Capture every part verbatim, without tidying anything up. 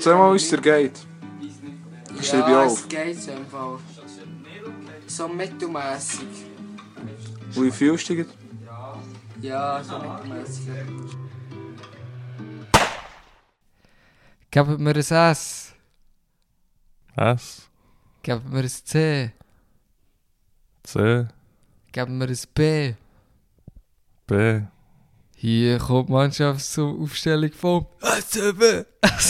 Erzähl mal, wie es dir geht. Schreib ich Ja, auf. es geht so im Fall. So mittelmässig. Wie fühlst du dich? Ja, so mittelmässig. Gebt mir ein S. S, Gebt mir ein C. C, Gebt mir ein B. B. Hier kommt die Mannschaftsaufstellung vom S C B.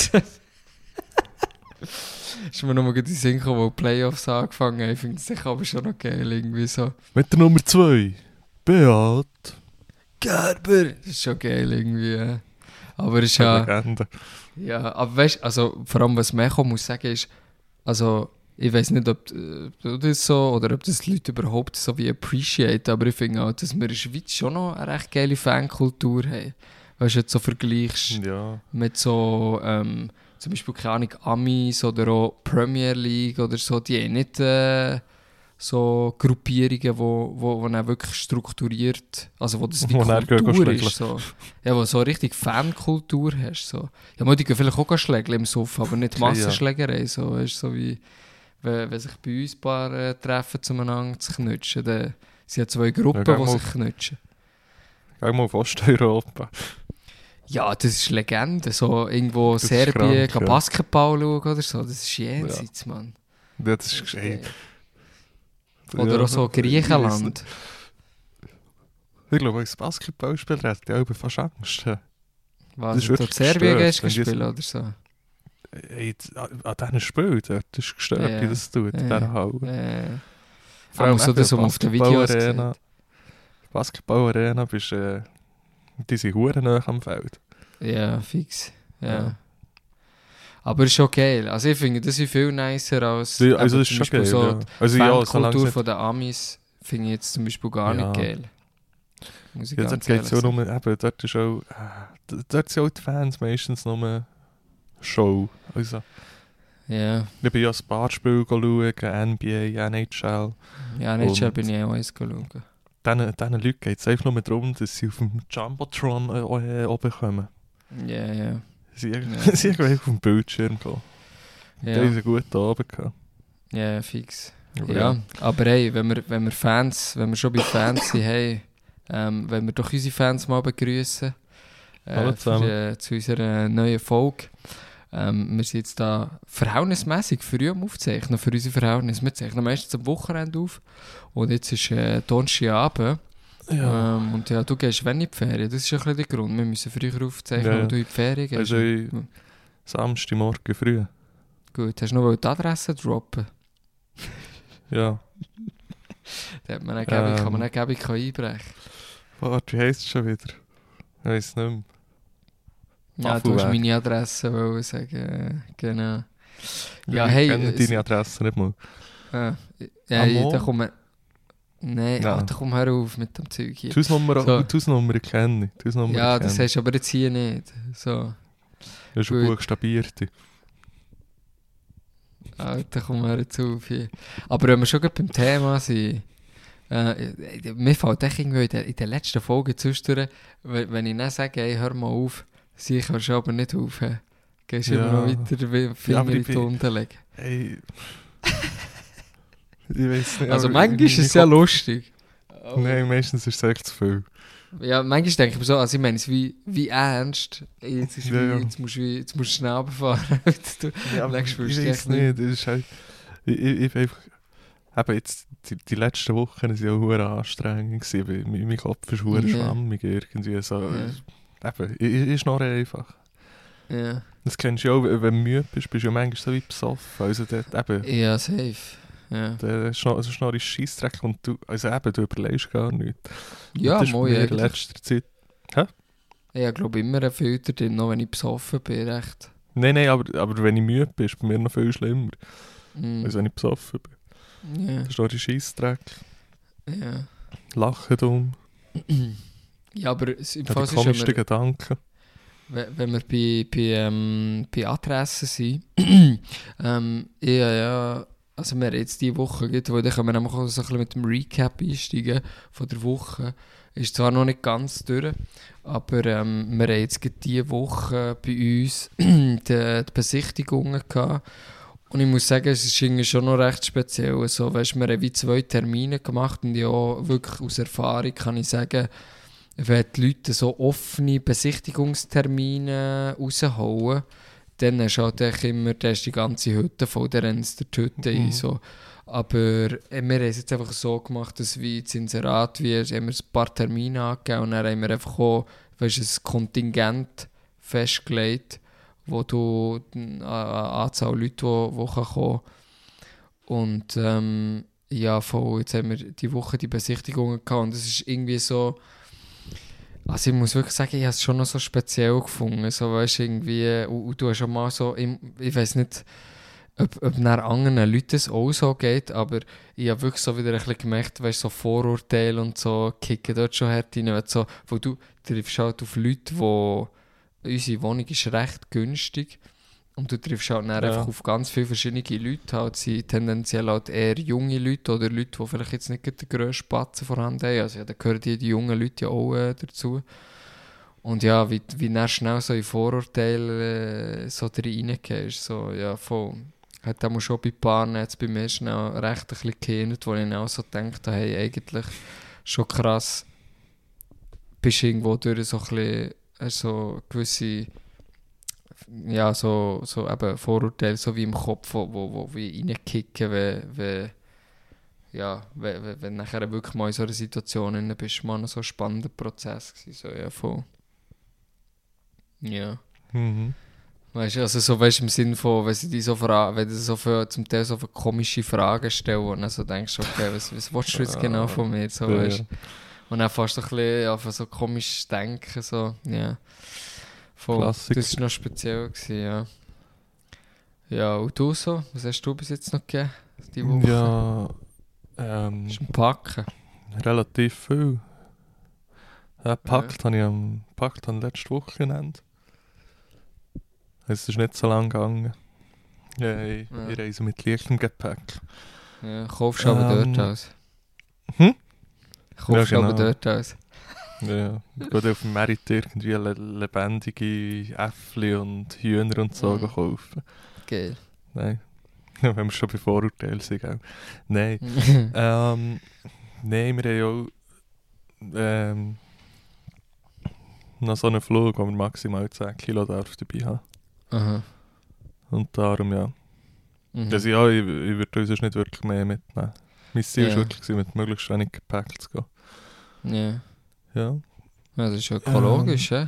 Ist mir noch mal in den Sinn gekommen, wo die Playoffs angefangen haben. Ich finde es sicher aber schon noch geil, irgendwie so. Mit der Nummer zwei, Beat. Gerber! Das ist schon geil, irgendwie. Ja. Aber es ist ja... Legende. Ja, aber weißt du, also vor allem was mir kommen muss sagen ist, also ich weiß nicht, ob äh, du das so oder ob das die Leute überhaupt so wie appreciate, aber ich finde auch, dass wir in der Schweiz schon noch eine recht geile Fankultur haben. Weißt du, jetzt so vergleichst Ja. mit so, ähm, zum Beispiel, keine Ahnung, Amis oder auch Premier League oder so, die haben nicht äh, so Gruppierungen, wo, wo, wo dann wirklich strukturiert, also wo das wie Wo dann gehen Kultur schlägeln. ist. So. Ja, wo so richtig Fankultur hast. So. Ja, man, die gehen vielleicht auch schlägeln im Sofa, aber nicht Ja. Massenschlägerei. So, weißt, so wie, wenn, wenn sich bei uns ein paar äh, treffen, zueinander zu knutschen, dann sind ja zwei Gruppen, Ja, die geh mal sich knutschen. Geh mal auf Osteuropa. Ja, das ist Legende. So irgendwo Das ist Serbien, krank, ja. Basketball schauen oder so. Das ist jenseits, Mann. Ja, das ist ey, Oder ja, auch so ich weiss Griechenland. nicht. Ich glaube, als Basketballspieler hat die auch fast Angst. Das Was, ist du wirklich in Serbien gestört, gehst wenn die gespielt so- oder so? Ey, an an diesen Spielen, dort ist gestört, Ja. wie das tut, in Ja. dieser Halle. Äh, Vor allem so eben das, was man auf den Videos Basketballarena. sieht. Basketballarena bist äh, die sind verdammt nah am Feld. Ja, fix. Ja. Ja. Aber ist schon geil. Also ich finde, das ist viel nicer als Die, also eben das ist zum schon Beispiel geil, so ja. die Also ja, solange Fankultur es von den Amis finde ich jetzt zum Beispiel gar Ja. nicht geil. Muss ich ja, dort ganz geht es ehrlich ja sagen. nur, eben, dort ist auch, äh, dort sind auch die Fans meistens nur Show. Also, Ja, ich bin ja ein paar Spiele schauen, N B A, N H L. ja nicht schon Und- bin ich auch eins schauen. Diesen, diesen Leuten geht es einfach nur darum, dass sie auf dem Jumbotron äh, äh, oben kommen. Ja, ja. Sie Ja. sie sind einfach auf dem Bildschirm gekommen. Die Ja, haben sie gut da oben gehabt. ja fix. Aber Ja, aber hey, wenn wir, wenn wir Fans, wenn wir schon bei Fans sind, hey, ähm, wenn wir doch unsere Fans mal begrüßen Hallo äh, zusammen. für, äh, zu unserer neuen Folge. Ähm, wir sind jetzt da verhältnismäßig früh am Aufzeichnen für unsere Verhältnisse. Wir zeichnen meistens am Wochenende auf und jetzt ist äh, Donnerstagabend. Ja. Ähm, und ja, du gehst wenn in die Ferien, das ist ein bisschen der Grund. Wir müssen früher aufzeichnen, Ja. und du in die Ferien gehst. Also ich- Samstagmorgen früh. Gut, hast du noch die Adresse droppen? Ja. Da hat man eine Gebung, kann man Ähm. eine Gebung einbrechen. Warte, wie heisst es schon wieder? Ich weiss nicht mehr. Ja, du hast Waffelweg. meine Adresse wollen sagen. äh, Genau. Ja, ich hey, kenne es- deine Adresse nicht mal. Ah, ja, Ah, ja, mo? da kommen. Nein, Ja. ah, da komm hör auf mit dem Zeug hier. Die Hausnummer, So. die Hausnummer kenne ich. Die Hausnummer Ja, kenne das ich. hast du aber jetzt hier nicht. So, Das ist eine gut. buchstabierte. Alter, komm hör jetzt auf hier. Aber wenn wir schon gerade beim Thema sind, äh, mir fällt echt irgendwie in der, in der letzten Folge zwischendurch, wenn, wenn ich dann sage, hey, hör mal auf, sie kannst du aber nicht aufhören. Gehst du Ja. immer noch weiter den Finger aber in ich die bin- Hunde legen. Ey. Ich weiß nicht. Also aber manchmal ist mein es ja Kopf- lustig. Nein, meistens ist es echt zu viel. Ja, manchmal denke ich mir so, also ich meine es wie, wie ernst. Jetzt, ist Ja, wie, ja. jetzt, musst du, wie- jetzt musst du schnell runterfahren. du, Ja, aber legst ich du es weiß echt nicht. Das ist halt, ich, ich, ich bin einfach... Eben jetzt, die, die letzten Wochen waren ja auch verdammt anstrengend. gewesen, weil Mein, mein Kopf ist verdammt Ja. schwammig irgendwie. So. Ja. Eben, ich, ich, ich schnorre einfach. Ja. Das kennst du ja auch, wenn du müde bist, bist du ja manchmal so wie besoffen. Also dort eben, ja, safe. Ja, der Schnorr, also Schnorr ist Scheissdreck und du, also eben, du überlegst gar nichts. ja Und das ist moi, bei mir in eigentlich. letzter Zeit... Ich glaube immer einen Filter drin, noch wenn ich besoffen bin, recht. Nein, nein, aber, aber wenn ich müde bin, ist es bei mir noch viel schlimmer, Mm. als wenn ich besoffen bin. Ja, Der Schnorr ist Scheissdreck, ja. lachen dumm, Ja, aber es, im hat Fall die ist, wenn komischsten wir, Gedanken. wenn wenn wir bei, bei, ähm, bei Adressen sind, ähm, ich habe ja also wir haben jetzt diese Woche, wo dann können wir nämlich auch so ein bisschen mit dem Recap einsteigen von der Woche. Ist zwar noch nicht ganz durch, aber ähm, wir haben jetzt gerade diese Woche bei uns die, die Besichtigungen gehabt. Und ich muss sagen, es ist irgendwie schon noch recht speziell. Also, weißt, wir haben wie zwei Termine gemacht und ja, wirklich aus Erfahrung kann ich sagen, wenn die Leute so offene Besichtigungstermine raushauen, dann hast du halt echt immer da ist die ganze Hütte voll, dann rennen sie die Hütte ein. So. Aber äh, wir haben es jetzt einfach so gemacht, dass wir das Inserat, wie haben wir ein paar Termine angegeben und dann haben wir einfach auch, weißt, ein Kontingent festgelegt, wo du eine Anzahl Leute, die, die kommen können. Und ähm, ja, voll, jetzt haben wir die Woche die Besichtigungen gehabt und es ist irgendwie so, also ich muss wirklich sagen, ich habe es schon noch so speziell gefunden, so weißt irgendwie, und, und du hast schon mal so, ich, ich weiß nicht, ob, ob nach anderen Leuten es auch so geht, aber ich habe wirklich so wieder ein bisschen gemerkt, weißt so Vorurteile und so kicken dort schon hart rein, so, wo du triffst halt auf Leute, die unsere Wohnung ist recht günstig und du triffst halt dann Ja. einfach auf ganz viele verschiedene Leute. Halt, sie tendenziell halt eher junge Leute oder Leute, die vielleicht jetzt nicht den grössten Spatzen vorhanden haben. Also ja, da gehören die, die jungen Leute ja auch äh, dazu. Und ja, wie, wie dann schnell so in Vorurteile äh, so reingehst, so, ja, voll. Hat auch schon bei Paaren jetzt bei mir schnell recht ein bisschen geändert, wo ich dann auch so gedacht habe, hey, eigentlich schon krass, bist du irgendwo durch so ein bisschen so gewisse ja, so, so eben Vorurteile so wie im Kopf, wo, wo, wo wie reinkicken, wenn, wenn, ja, wenn, wenn, wenn du nachher wirklich mal in so einer Situation drin bist, mal noch so ein spannender Prozess gewesen, so, ja, voll. Ja. Mhm. Weißt du, also so, weißt du, im Sinne von, wenn sie dich so fragen, wenn sie so für, zum Teil so für komische Fragen stellen und dann so denkst, okay, was, was willst du jetzt genau von mir, so, Ja, weißt ja. und dann fast so ein bisschen einfach so komisch denken, so, ja. Voll. Klassiker. Das war noch speziell, gewesen, ja. Ja, und du so? Was hast du bis jetzt noch gegeben, die Woche? Ja, ähm, Ist ein Packen. relativ viel. Ja, gepackt habe ich am gepackt habe ich letzte Woche genannt. Es ist nicht so lang gegangen. Ja, ich, Ja. ich reise mit leichtem Gepäck. Ja, kaufst du aber Ähm, dort aus. Hm? Kaufst du Ja, aber genau. dort aus. Ja, ich gehe auf dem Merit irgendwie le lebendige Äffli und Hühner und so Mhm. kaufen. Geil. Nein, wenn wir schon bei Vorurteilen sind. Gell? Nein, ähm, nein, wir haben auch ähm, noch so einen Flug, wo wir maximal zehn Kilo darf dabei haben. Aha. Und darum, ja. Mhm. Also, ja, ich, ich würde uns sonst nicht wirklich mehr mitnehmen. Mein Ziel war Ja. wirklich, gewesen, mit möglichst wenig Gepäck zu gehen. Ja. Ja, Ja, das ist ökologisch, Ähm,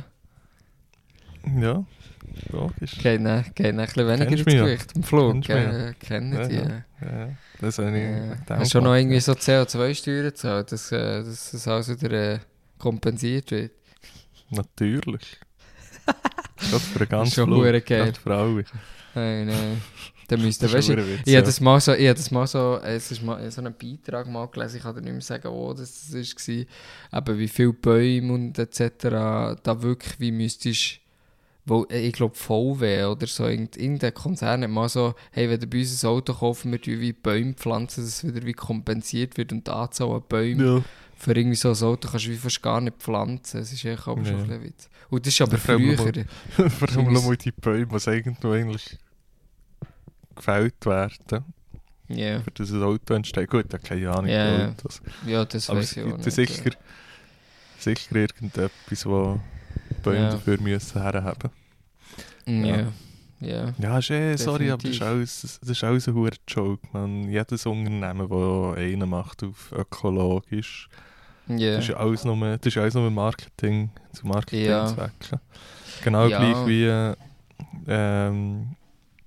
ja. ja, logisch. Geht dann, geht dann ein bisschen weniger Kennst ins mich ja. Gewicht im Flug, Kennst mich gell? Kennen Ja, die. ja. Ja. Ja, das habe ich Ja. wegen dem Hast du schon noch gemacht, irgendwie ja. so C O zwei Steuern gezahlt, dass, äh, dass das alles wieder äh, kompensiert wird? Natürlich. Gerade für einen Das ist ganzen schon Flug. hure geil. Gerade für alle. Nein, nein. Dann müsst ihr, Das weißt ist du, ein Witz, ich ja. habe das mal so, ich habe das mal so, es ist mal so einen Beitrag mal gelesen, ich kann dir nicht mehr sagen, wo das war, eben wie viele Bäume und et cetera da wirklich, wie müsstest wo, ich glaube V W oder so, irgend- irgendein Konzern hat mal so, hey, wenn du bei uns ein Auto kaufen, wir tun wie Bäume pflanzen, dass es wieder wie kompensiert wird und die Anzahl an Bäumen Ja. für irgendwie so ein Auto kannst du wie fast gar nicht pflanzen, das ist eigentlich aber schon Ja. ein bisschen Witz. Und das ist aber Ja, vor allem früher. Vor allem noch mal die Bäume, die irgendwo eigentlich gefällt werden, Ja, für das ein Auto entsteht. Gut, ja, keine Ahnung. Ja. Autos. ja, das Aber weiß es ich auch gibt nicht. ja sicher, sicher irgendetwas, wo Bäume Ja. dafür müssen herhaben. Ja, ja. Ja, ist eh, sorry, aber das ist Definitiv. alles, das ist alles ein hoher Joke, man. Jedes Unternehmen, das einen macht auf ökologisch, Ja. das ist ja alles nur, das ist ja alles nur Marketing, zu Marketingzwecken. Genau Ja. gleich wie äh, ähm,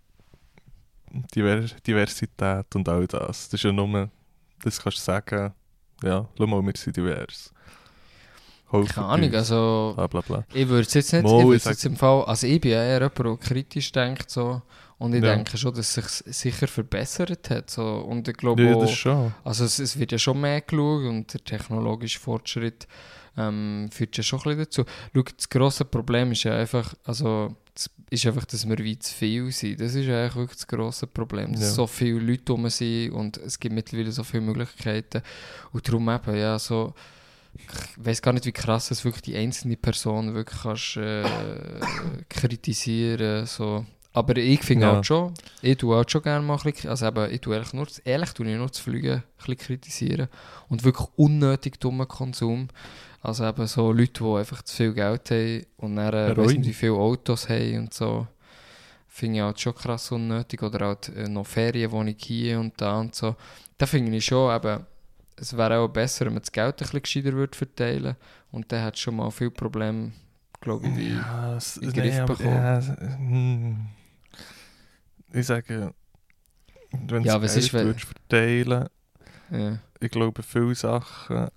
Diver Diversität und all das. Das ist ja nur, das kannst du sagen, ja, schau mal, wir sind divers. Kauft Keine Ahnung, uns. also Bla bla bla. ich würde es jetzt nicht, Mal, ich ich würde es sag- jetzt im Fall, also ich bin ja eher jemand, der kritisch denkt so und ich Ja. denke schon, dass es sich sicher verbessert hat so und ich glaube Ja, auch, das schon. also es, es wird ja schon mehr geschaut und der technologische Fortschritt ähm, führt ja schon ein bisschen dazu. Schau, das grosse Problem ist ja einfach, also das ist einfach, dass wir wie zu viel sind. Das ist eigentlich wirklich das grosse Problem, dass Ja. so viele Leute rum sind und es gibt mittlerweile so viele Möglichkeiten. Und darum eben, ja, so, ich weiss gar nicht, wie krass es wirklich die einzelne Person wirklich kannst, äh, kritisieren so. Aber ich finde Ja. auch schon, ich tue auch schon gerne mal ein bisschen, also eben, ich tue ehrlich nur, ehrlich tue ich nur das Fliegen ein bisschen kritisieren und wirklich unnötig dummen Konsum. Also eben so Leute, die einfach zu viel Geld haben und dann äh, Heroin. weiss nicht, wie viele Autos haben und so. Finde ich halt schon krass unnötig. Oder halt äh, noch Ferienwohnung hier und da und so. Da finde ich schon eben, es wäre auch besser, wenn man das Geld ein bisschen gescheiter würde verteilen. Und dann hat es schon mal viele Probleme, glaube ich, wie... Ja, es, in den Griff nee, aber, bekommen. ja, es- hm. Ich sage, wenn Ja, du was Geld ist, wenn- würdest verteilen, Ja. ich glaube, viele Sachen.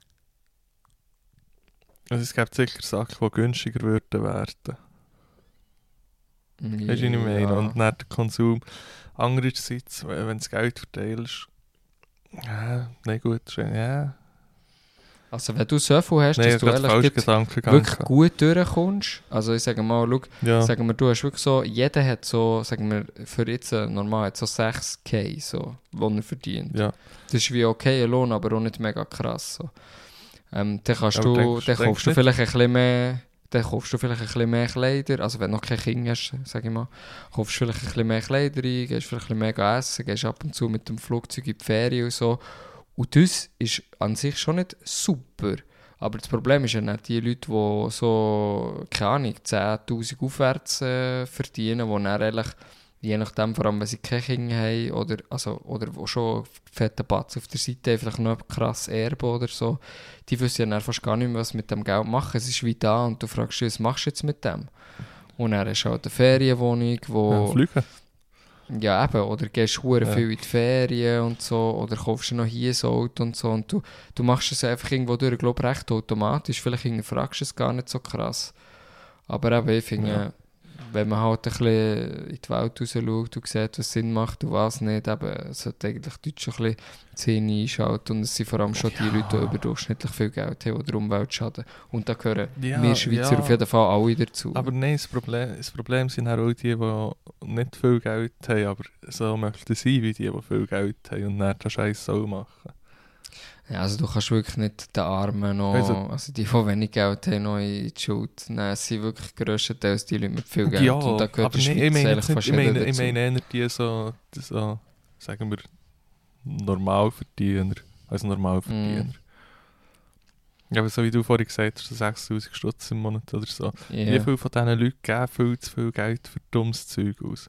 Also es gibt sicher Sachen, die günstiger würden werden. Weißt du, was ich meine? Ja. Und dann der Konsum. Andererseits, wenn wenn du das Geld verteilst, ja, nein, gut, schon, ja. Also wenn du so viel hast, Nein, ich dass du habe gerade ehrlich falsch gesagt Gedanken wirklich gegangen. gut durchkommst. Also ich sage mal, schau, Ja, sagen wir, du hast wirklich so, jeder hat so, sagen wir, für jetzt äh, normal hat so sechs K, so, die er verdient. ja. Das ist wie okay, ein Lohn, aber auch nicht mega krass. So. Ähm, dann kannst Aber du, denkst- dann denkst kaufst du nicht? vielleicht ein bisschen mehr, dann kaufst du vielleicht ein bisschen mehr Kleider, also wenn du noch kein Kind hast, sage ich mal, kaufst du vielleicht ein bisschen mehr Kleider ein, gehst vielleicht ein bisschen mehr essen, gehst ab und zu mit dem Flugzeug in die Ferien und so. Und das ist an sich schon nicht super. Aber das Problem ist ja nicht die Leute, die so, keine Ahnung, zehntausend aufwärts äh, verdienen, die dann ehrlich, je nachdem, vor allem wenn sie keine Kinder haben oder, also, oder wo schon fette Batz auf der Seite haben, vielleicht noch krass erben oder so, die wissen ja dann fast gar nicht mehr, was sie mit dem Geld machen. Es ist wie da und du fragst dich, was machst du jetzt mit dem? Und dann hast du halt eine Ferienwohnung, wo... ja, fliegen. Ja, eben. Oder gehst hure Ja. viel in die Ferien und so. Oder kaufst du noch hier ein Auto und so. Und du, du machst es einfach irgendwo durch, glaube recht automatisch. Vielleicht hinterfragst du es gar nicht so krass. Aber eben, ich finde, Ja. wenn man halt ein bisschen in die Welt raus schaut und sieht, was Sinn macht und was nicht, eben, sollte eigentlich die Leute schon ein bisschen die Zähne einschalten. Und es sind vor allem schon die Ja. Leute, die überdurchschnittlich viel Geld haben, die der Umwelt schaden. Und da gehören Ja, wir Schweizer ja. auf jeden Fall alle dazu. Aber nein, das Problem, das Problem sind auch die, die nicht viel Geld haben, aber so möchten sein wie die, die viel Geld haben und dann den Scheiß so machen. Ja, also du kannst wirklich nicht den Armen noch, also, Also- die, die wenig Geld haben, noch in die Schuld nehmen. Es sind wirklich grösstenteils die Leute mit viel Geld. Ja, und da gehört aber die nee, Schweiz ich meine, eigentlich jetzt fast nicht, ich jeder meine, ich dazu. meine eher die so, die so, sagen wir, Normalverdiener, also Normalverdiener. Mm. Ja, aber so wie du vorhin gesagt hast, so sechstausend Stutz im Monat oder so. Wie Ja. viele von diesen Leuten geben viel zu viel Geld für dummes Zeug aus?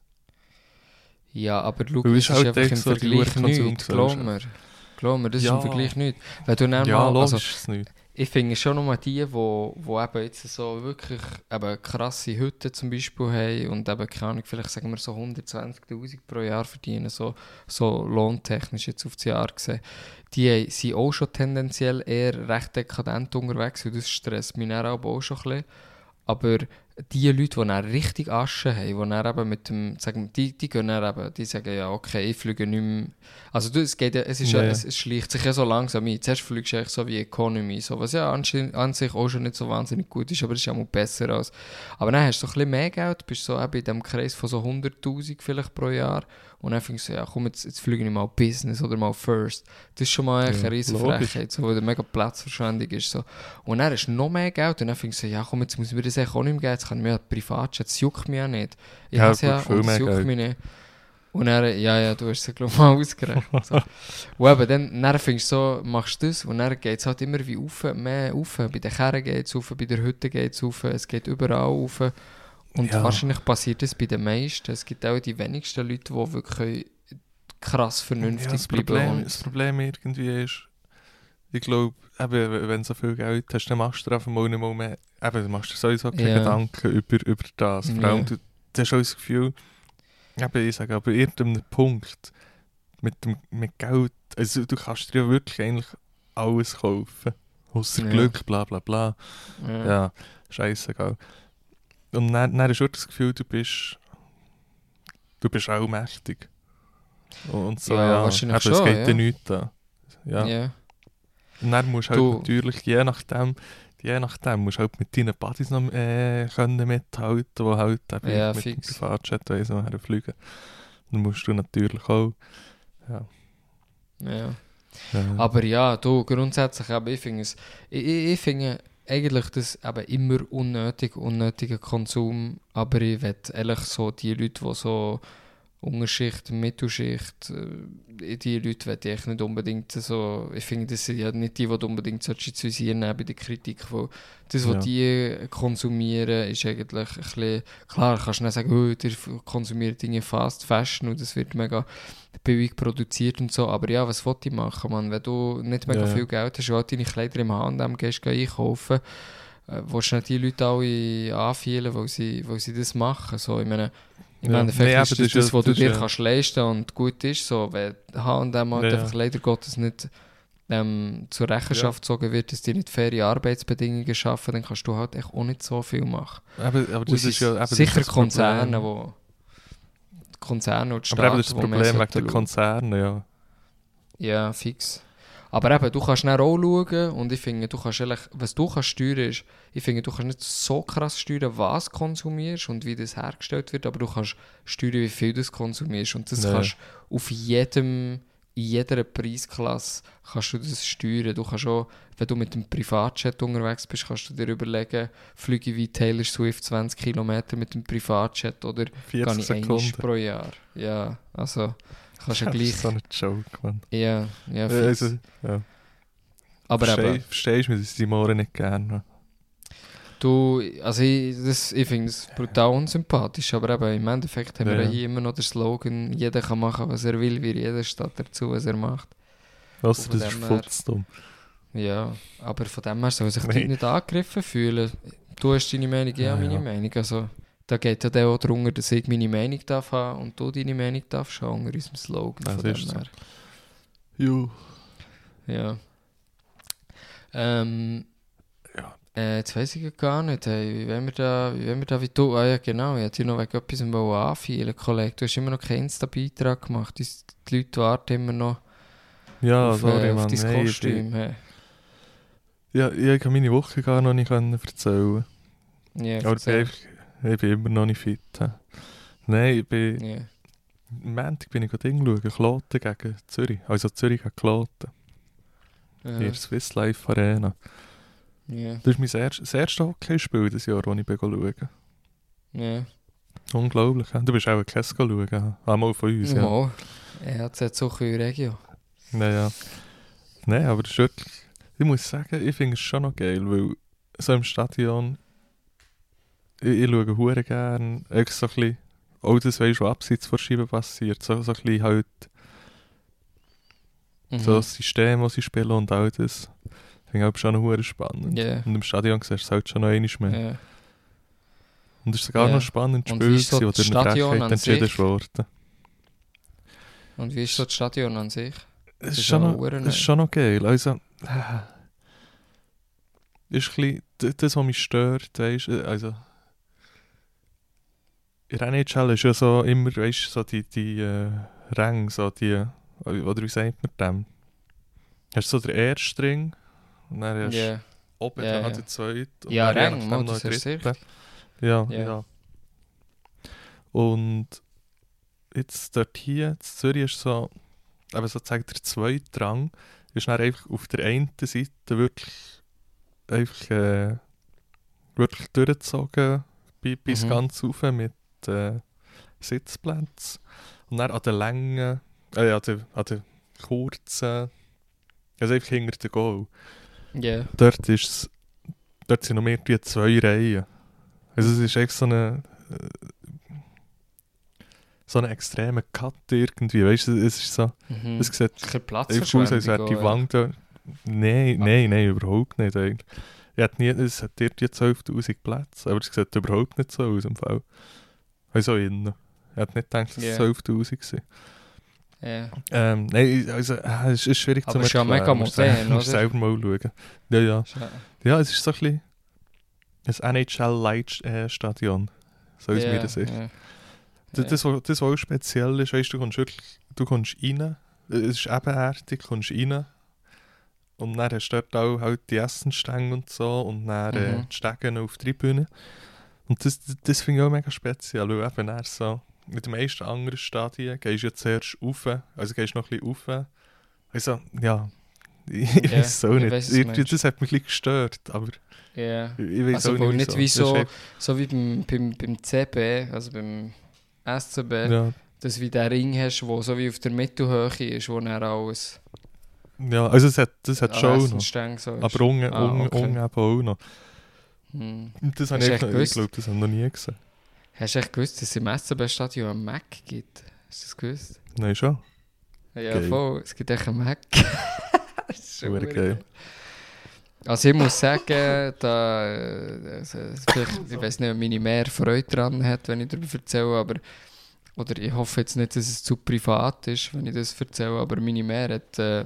ja, aber schau, Weil das es ist halt einfach echt im so die Vergleich Konsumgesellschaft. nichts, glaub mir. Glaub mir, das ist Ja. im Vergleich nichts. Wenn du dann Ja, mal, logisch also, ist es nicht. ich finde schon noch mal die, wo, wo eben jetzt so wirklich eben krasse Hütten zum Beispiel haben und eben, keine Ahnung, vielleicht sagen wir so hundertzwanzigtausend pro Jahr verdienen, so, so lohntechnisch jetzt auf das Jahr gesehen. Die sind auch schon tendenziell eher recht dekadent unterwegs und das stresst mich dann aber auch schon ein bisschen. Aber die Leute, die dann richtig Asche haben, die dann eben mit dem, sagen wir, die, die gehen dann eben, die sagen ja, okay, ich fliege nicht mehr. Also du, es geht ja, es, ist ja, Nee. es, es schleicht sich ja so langsam ein. Zuerst fliegst du eigentlich so wie Economy, so, was ja an, an sich auch schon nicht so wahnsinnig gut ist, aber es ist ja mal besser als. Aber dann hast du so ein bisschen mehr Geld, bist so eben in diesem Kreis von so hunderttausend vielleicht pro Jahr und dann findest du, ja komm, jetzt, jetzt fliege ich mal Business oder mal First. Das ist schon mal echt Ja, eine riesen logisch. Frechheit, so, weil der mega Platzverschwendung ist. So. Und dann hast du noch mehr Geld und dann findest du, ja komm, jetzt muss mir das eigentlich auch nicht mehr geben, jetzt kann ich mir ja Privatjet, das juckt mich ja nicht. Ich Ja, habe ja gut, viel und es mehr juckt Geld. mich nicht. Und dann, ja, ja, du hast es glaube ich mal ausgerechnet. So. Und eben, dann, dann findest du so, machst du das und dann geht es halt immer wie rauf, mehr rauf. Bei den Kerren geht es rauf, bei der Hütte geht es rauf, es geht überall rauf. Und Ja. wahrscheinlich passiert das bei den meisten. Es gibt auch die wenigsten Leute, die wirklich krass vernünftig Ja, das, bleiben. Problem, und- das Problem irgendwie ist, ich glaube, eben, wenn du so viel Geld hast, dann machst du dir einfach mal nicht mal mehr, eben, du machst dir sowieso keine Ja. Gedanken über, über das. Vor Ja. allem, du, du hast auch das Gefühl, eben, ich sage, aber irgendeinem Punkt mit, dem, mit Geld, also du kannst dir ja wirklich eigentlich alles kaufen. Ausser Ja. Glück, bla bla bla. ja. Ja, scheißegal. Und dann, dann hast du auch das Gefühl, du bist, du bist auch mächtig. Und so, Ja, ja, wahrscheinlich eben, es schon, geht ja. dir nichts an. Ja. Ja. Und dann musst du halt Du- natürlich, je nachdem, je nachdem musst du halt mit deinen Buddies noch äh, können mithalten, die halt eben Ja, mit dem fix. Privatjet weiss, noch herfliegen. Dann musst du natürlich auch. Ja. Ja. Äh, Aber ja, du, grundsätzlich, eben, ich finde es, ich, ich, ich finde eigentlich das eben immer unnötig, unnötiger Konsum, aber ich will ehrlich so die Leute, die so Unterschicht, Mittelschicht, äh, die Leute will ich echt nicht unbedingt so, ich finde, das sind ja nicht die, die du unbedingt ins Visier nehmen bei der Kritik, weil das, was Ja. die konsumieren, ist eigentlich ein bisschen, klar, kannst du nicht sagen, oh, ihr konsumiert Dinge Fast Fashion und das wird mega billig produziert und so, aber ja, was wollte ich machen, man? Wenn du nicht mega Ja, ja. viel Geld hast, und deine Kleider im H und M gehst, geh einkaufen, äh, willst du nicht die Leute alle anfühlen, weil sie, weil sie das machen, so, ich meine, im Ja. Endeffekt Nee, ist aber das, das ist das, ja- was du das ist dir ja- kannst leisten und gut ist, so, wenn H und M halt Ja, ja. einfach leider Gottes nicht ähm, zur Rechenschaft gezogen wird, dass die nicht faire Arbeitsbedingungen schaffen, dann kannst du halt echt auch nicht so viel machen. aber, aber Und das es ist ja eben das sicher ist das Problem. Konzerne, wo Konzerne und Staaten, Aber eben das ist das wo mehr Problem wegen sollten der schauen. Konzerne, ja. Ja, fix. Aber eben, du kannst dann auch schauen und ich finde, du kannst ehrlich, was du kannst steuern ist, ich finde, du kannst nicht so krass steuern, was du konsumierst und wie das hergestellt wird, aber du kannst steuern, wie viel du das konsumierst und das Ja. kannst auf jedem, in jeder Preisklasse kannst du das steuern. Du kannst auch, wenn du mit dem Privatjet unterwegs bist, kannst du dir überlegen, fliege ich wie Taylor Swift zwanzig Kilometer mit dem Privatjet oder gehe vierzig ich einmal Sekunden. pro Jahr. Ja, also kannst ja Das gleich... ist so ein Joke, Mann. Ja, ja, Äh, fix. Also, ja. Aber Versteh- eben, Verstehst du, dass die Mohren nicht gerne? du, also ich, das- ich finde es brutal unsympathisch, aber eben im Endeffekt haben Ja, wir ja ja. hier immer noch den Slogan, jeder kann machen, was er will, wie jeder steht dazu, was er macht. Ausser Von das ist dem her- futzdumm. Ja, aber von dem her soll sich die Nein. Leute nicht angegriffen fühlen. Du hast deine Meinung, ja, Ja, meine ja. Meinung. Also, da geht ja dann auch darunter, dass ich meine Meinung darf haben und du deine Meinung darfst haben unter unserem Slogan. Das Von dem ist so. her. Jo. Ja. Ähm, Ja. äh, jetzt weiss ich gar nicht, hey, wie wollen wir da, wie wollen wir da wie du, ah ja genau, ich hätte dich noch wegen etwas anfühlen, Kollege, du hast immer noch keinen Insta-Beitrag gemacht, die, die Leute warten immer noch Ja, auf, sorry, äh, auf Mann. dein Nein, ich, Kostüm. Hey. ja, ich kann meine Woche gar noch nicht können erzählen. Ja, Aber ich bin, erzähl. einfach, ich bin immer noch nicht fit. hä. Nein, ich bin... Ja. Am Montag bin ich ein Ding schauen, Kloten gegen Zürich. Also Zürich gegen Kloten. In der Ja. Swiss Life Arena. Ja. Das ist mein erst, das erste Hockeyspiel dieses Jahr, das ich bin schauen. Ja. Unglaublich. hä? Du bist auch ein Käse schauen. hä? Einmal von uns, ja. Mal. Er hat es so in Regio. Naja. Nein, aber das ist wirklich... Ich muss sagen, ich finde es schon noch geil, weil so im Stadion... Ich, ich schaue hure gerne, irgendwie so ein bisschen... Auch das, weißt du, was abseits von Scheiben passiert. So, so ein bisschen halt... Mhm. So das System, das sie spielen und all das. Finde ich auch schon noch hure spannend. Ja. Und im Stadion siehst du es halt schon noch einmal mehr. Ja. Und es war sogar Ja. noch ein spannendes Und Spiel, wie ist so gewesen, wo das durch eine Stadion Frechheit an entschieden sich? wurde. Und wie ist so das Stadion an sich? Es ist ist, schon auch noch, hure es ist nice. schon noch geil. Also, äh, ist ein bisschen d- das, was mich stört, weißt du, also in der N H L ist ja so immer, weißt du, so die, die äh, Ränge, so die, oder wie sagt man dem? Hast du so den ersten Ring und dann hast du Ja. oben Ja, dann ja. den zweiten und Ja, dann je Ränge, nachdem mal, noch das einen ist dritten. richtig. Ja, Ja. ja. Und jetzt dort hier, in Zürich ist so, aber sozusagen der zweite Rang, ist dann einfach auf der einen Seite wirklich, einfach, äh, wirklich durchgezogen, bi- bis Mhm. ganz rauf mit äh, Sitzplätzen. Und dann an den Längen, äh, an den, an den kurzen, also einfach hinter dem Goal. Ja. Dort, ist's, dort sind noch mehr wie zwei Reihen. Also es ist echt so eine äh, so ein extremer Cut irgendwie, weißt du, es ist so, Mhm. es sieht Kein Platz einfach aus, als wäre die Wand da... Nein, Ah. nein, nein, überhaupt nicht eigentlich. Ich hätte nie, es hat dort die zwölftausend Plätze, aber es sieht überhaupt nicht so aus im Fall. Also innen. Ich hätte nicht gedacht, dass es Ja. zwölftausend sind. Ja. Ähm, nein, also äh, es ist schwierig Aber zu es ist ja erklären. mega Musst modern, sel- musst oder? selber mal schauen. Ja, ja. Schade. Ja, es ist so ein bisschen ein N H L-Light-Stadion. So ist Ja, mir das echt. ja. Das, das, was- das, was auch speziell ist, weißt du, du kommst wirklich, du kommst rein, es ist ebenerdig, du kommst rein Und dann hast du dort auch halt die Essenstänge und so und dann äh, Mhm. die Stegen auf die Tribüne. Und das, das, das finde ich auch mega speziell, weil eben dann so, mit den meisten anderen Stadien gehst du ja zuerst rauf, also gehst du noch ein bisschen rauf. Also, ja, ich Ja, weiß es auch ich nicht. weiss, was du Irgendwie, meinst. das hat mich ein bisschen gestört, aber Ja. ich, ich weiß Also auch wohl nicht, nicht wieso. wie Das so, ist so wie beim, beim, beim C B, also beim S C B, echt- Ja, dass du wie den Ring hast, der so wie auf der Mittelhöhe ist, wo dann alles ja, also es hat, das hat schon noch. Essenstänge so ist. Aber unten, Ah, unten, okay. unten eben auch noch. Hm. Und das Hast habe du ich, echt noch- ich gewusst? glaube, das habe ich noch nie gesehen. Hast du echt gewusst, dass es im S C B-Stadion einen Mac gibt? Hast du das gewusst? Nein, schon. Ja, Geil. voll. Es gibt echt einen Mac. Das ist schon Hure geil. geil. Also ich muss sagen, da, äh, also, vielleicht, ich weiß nicht, ob meine mehr Freude daran hat, wenn ich darüber erzähle, aber oder ich hoffe jetzt nicht, dass es zu privat ist, wenn ich das erzähle, aber meine mehr hat, äh,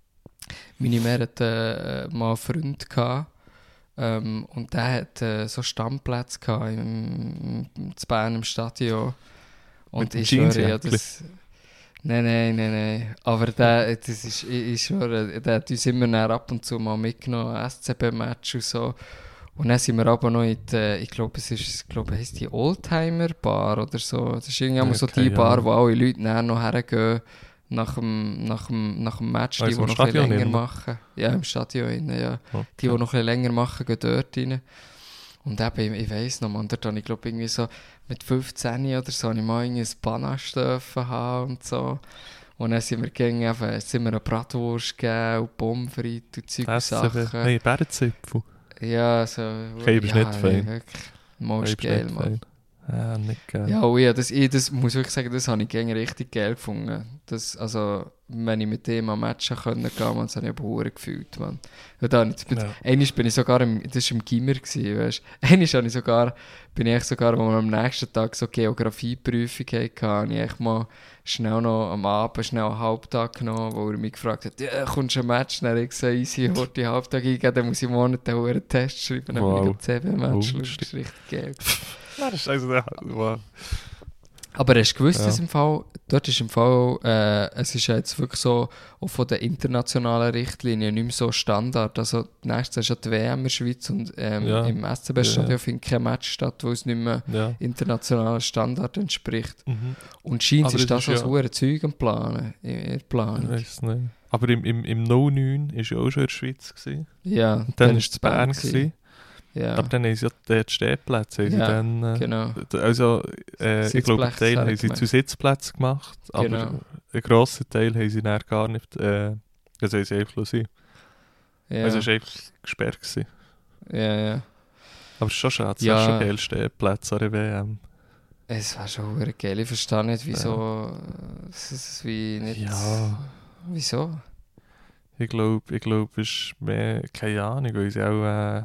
meine mehr hat äh, mal einen Freund gehabt, ähm, und der hat äh, so Stammplätze gehabt im, im, in Bern im Stadion. Und Mit dem ich schwöre, ja, Jeansjäckli? das... Nein, nein, nein, nein. Aber der, das ist, ich, ich schwöre, der hat uns immer dann ab und zu mal mitgenommen, S C B-Match und so. Und dann sind wir aber noch in die, ich glaube, es ist, ich glaube, heisst die Oldtimer-Bar oder so. Das ist irgendwie Ja, so keine die Bar, Ahnung. wo alle Leute dann noch hergehen nach dem, nach dem, nach dem Match, die, Also die im noch ein bisschen Stadion länger innen? machen. Ja, im Stadion innen, ja. Okay. Die, die noch ein bisschen länger machen, gehen dort rein. Und eben, ich, ich weiss noch, man, dort habe ich glaube irgendwie so mit fünfzehn oder so, habe ich mal irgendwie ein Panache haben und so. Und dann sind wir gegen eben, sind wir eine Bratwurst gegeben und Pommes frites und Zeug und S C B. Sachen. Nein, Bärenzipfel. Ja, so... Okay, bist nicht fein. Wirklich. Mal ist Nein, bist geil, nicht Mann. fein. Ah, nicht geil. Ja, und ja, das, ich das muss wirklich sagen, das habe ich gegen richtig geil gefunden. Das, also, wenn ich mit dem am Match können gehen, man, das habe ich aber verdammt gefühlt, man. Und dann, jetzt, Ja. einmal bin ich sogar, im, das war im Gimmer, gewesen, weißt du. Einmal habe ich sogar, bin ich sogar, als wir am nächsten Tag so Geografieprüfung hatten, habe ich echt mal schnell noch am Abend schnell einen Halbtag genommen, wo er mich gefragt hat, ja, kommst du ein Match? Dann habe ich gesagt, easy, heute den Halbtag eingeben, dann muss ich morgen einen Test schreiben, dann Wow. bin ich C B-Match, Oh, das ist richtig geil. Ja, das ist also der... Wow. Aber hast du gewusst, Ja. dass im Fall, dort ist im Fall, äh, es ist ja jetzt wirklich so, auch von den internationalen Richtlinien nicht mehr so Standard. Also nächstes ist ja die W M in der Schweiz und ähm, Ja. im S C B-Stadion Ja. findet kein Match statt, wo es nicht mehr Ja. internationalen Standard entspricht. Mhm. Und scheint Aber ist das das ist als ja- hure Zeug am Planen, in in der Ich Planung. weiß nicht. Aber im, im, im null neun war ja auch schon in der Schweiz. Gewesen. Ja, Und dann war ist es Bern. gewesen. Gewesen. Ja, Aber dann haben sie ja die die Stehplätze. Haben sie Ja, dann, äh, genau. d- Also, äh, ich glaube, einen Sitzplätze Teil haben sie hergemacht. zu Sitzplätzen gemacht. Aber Genau. einen grossen Teil haben sie dann gar nicht. Äh, also haben sie einfach lassen. Ja, Also es war einfach gesperrt. Gewesen. ja, ja. Aber es ist schon schade. Es Ja. ja. schon geil Stehplätze an der W M. Es war schon hure geil. Ich verstehe nicht, wieso es ist wie nicht... Ja. Wieso? Ich glaube, ich glaub, es ist mehr, keine Ahnung, weil sie auch äh,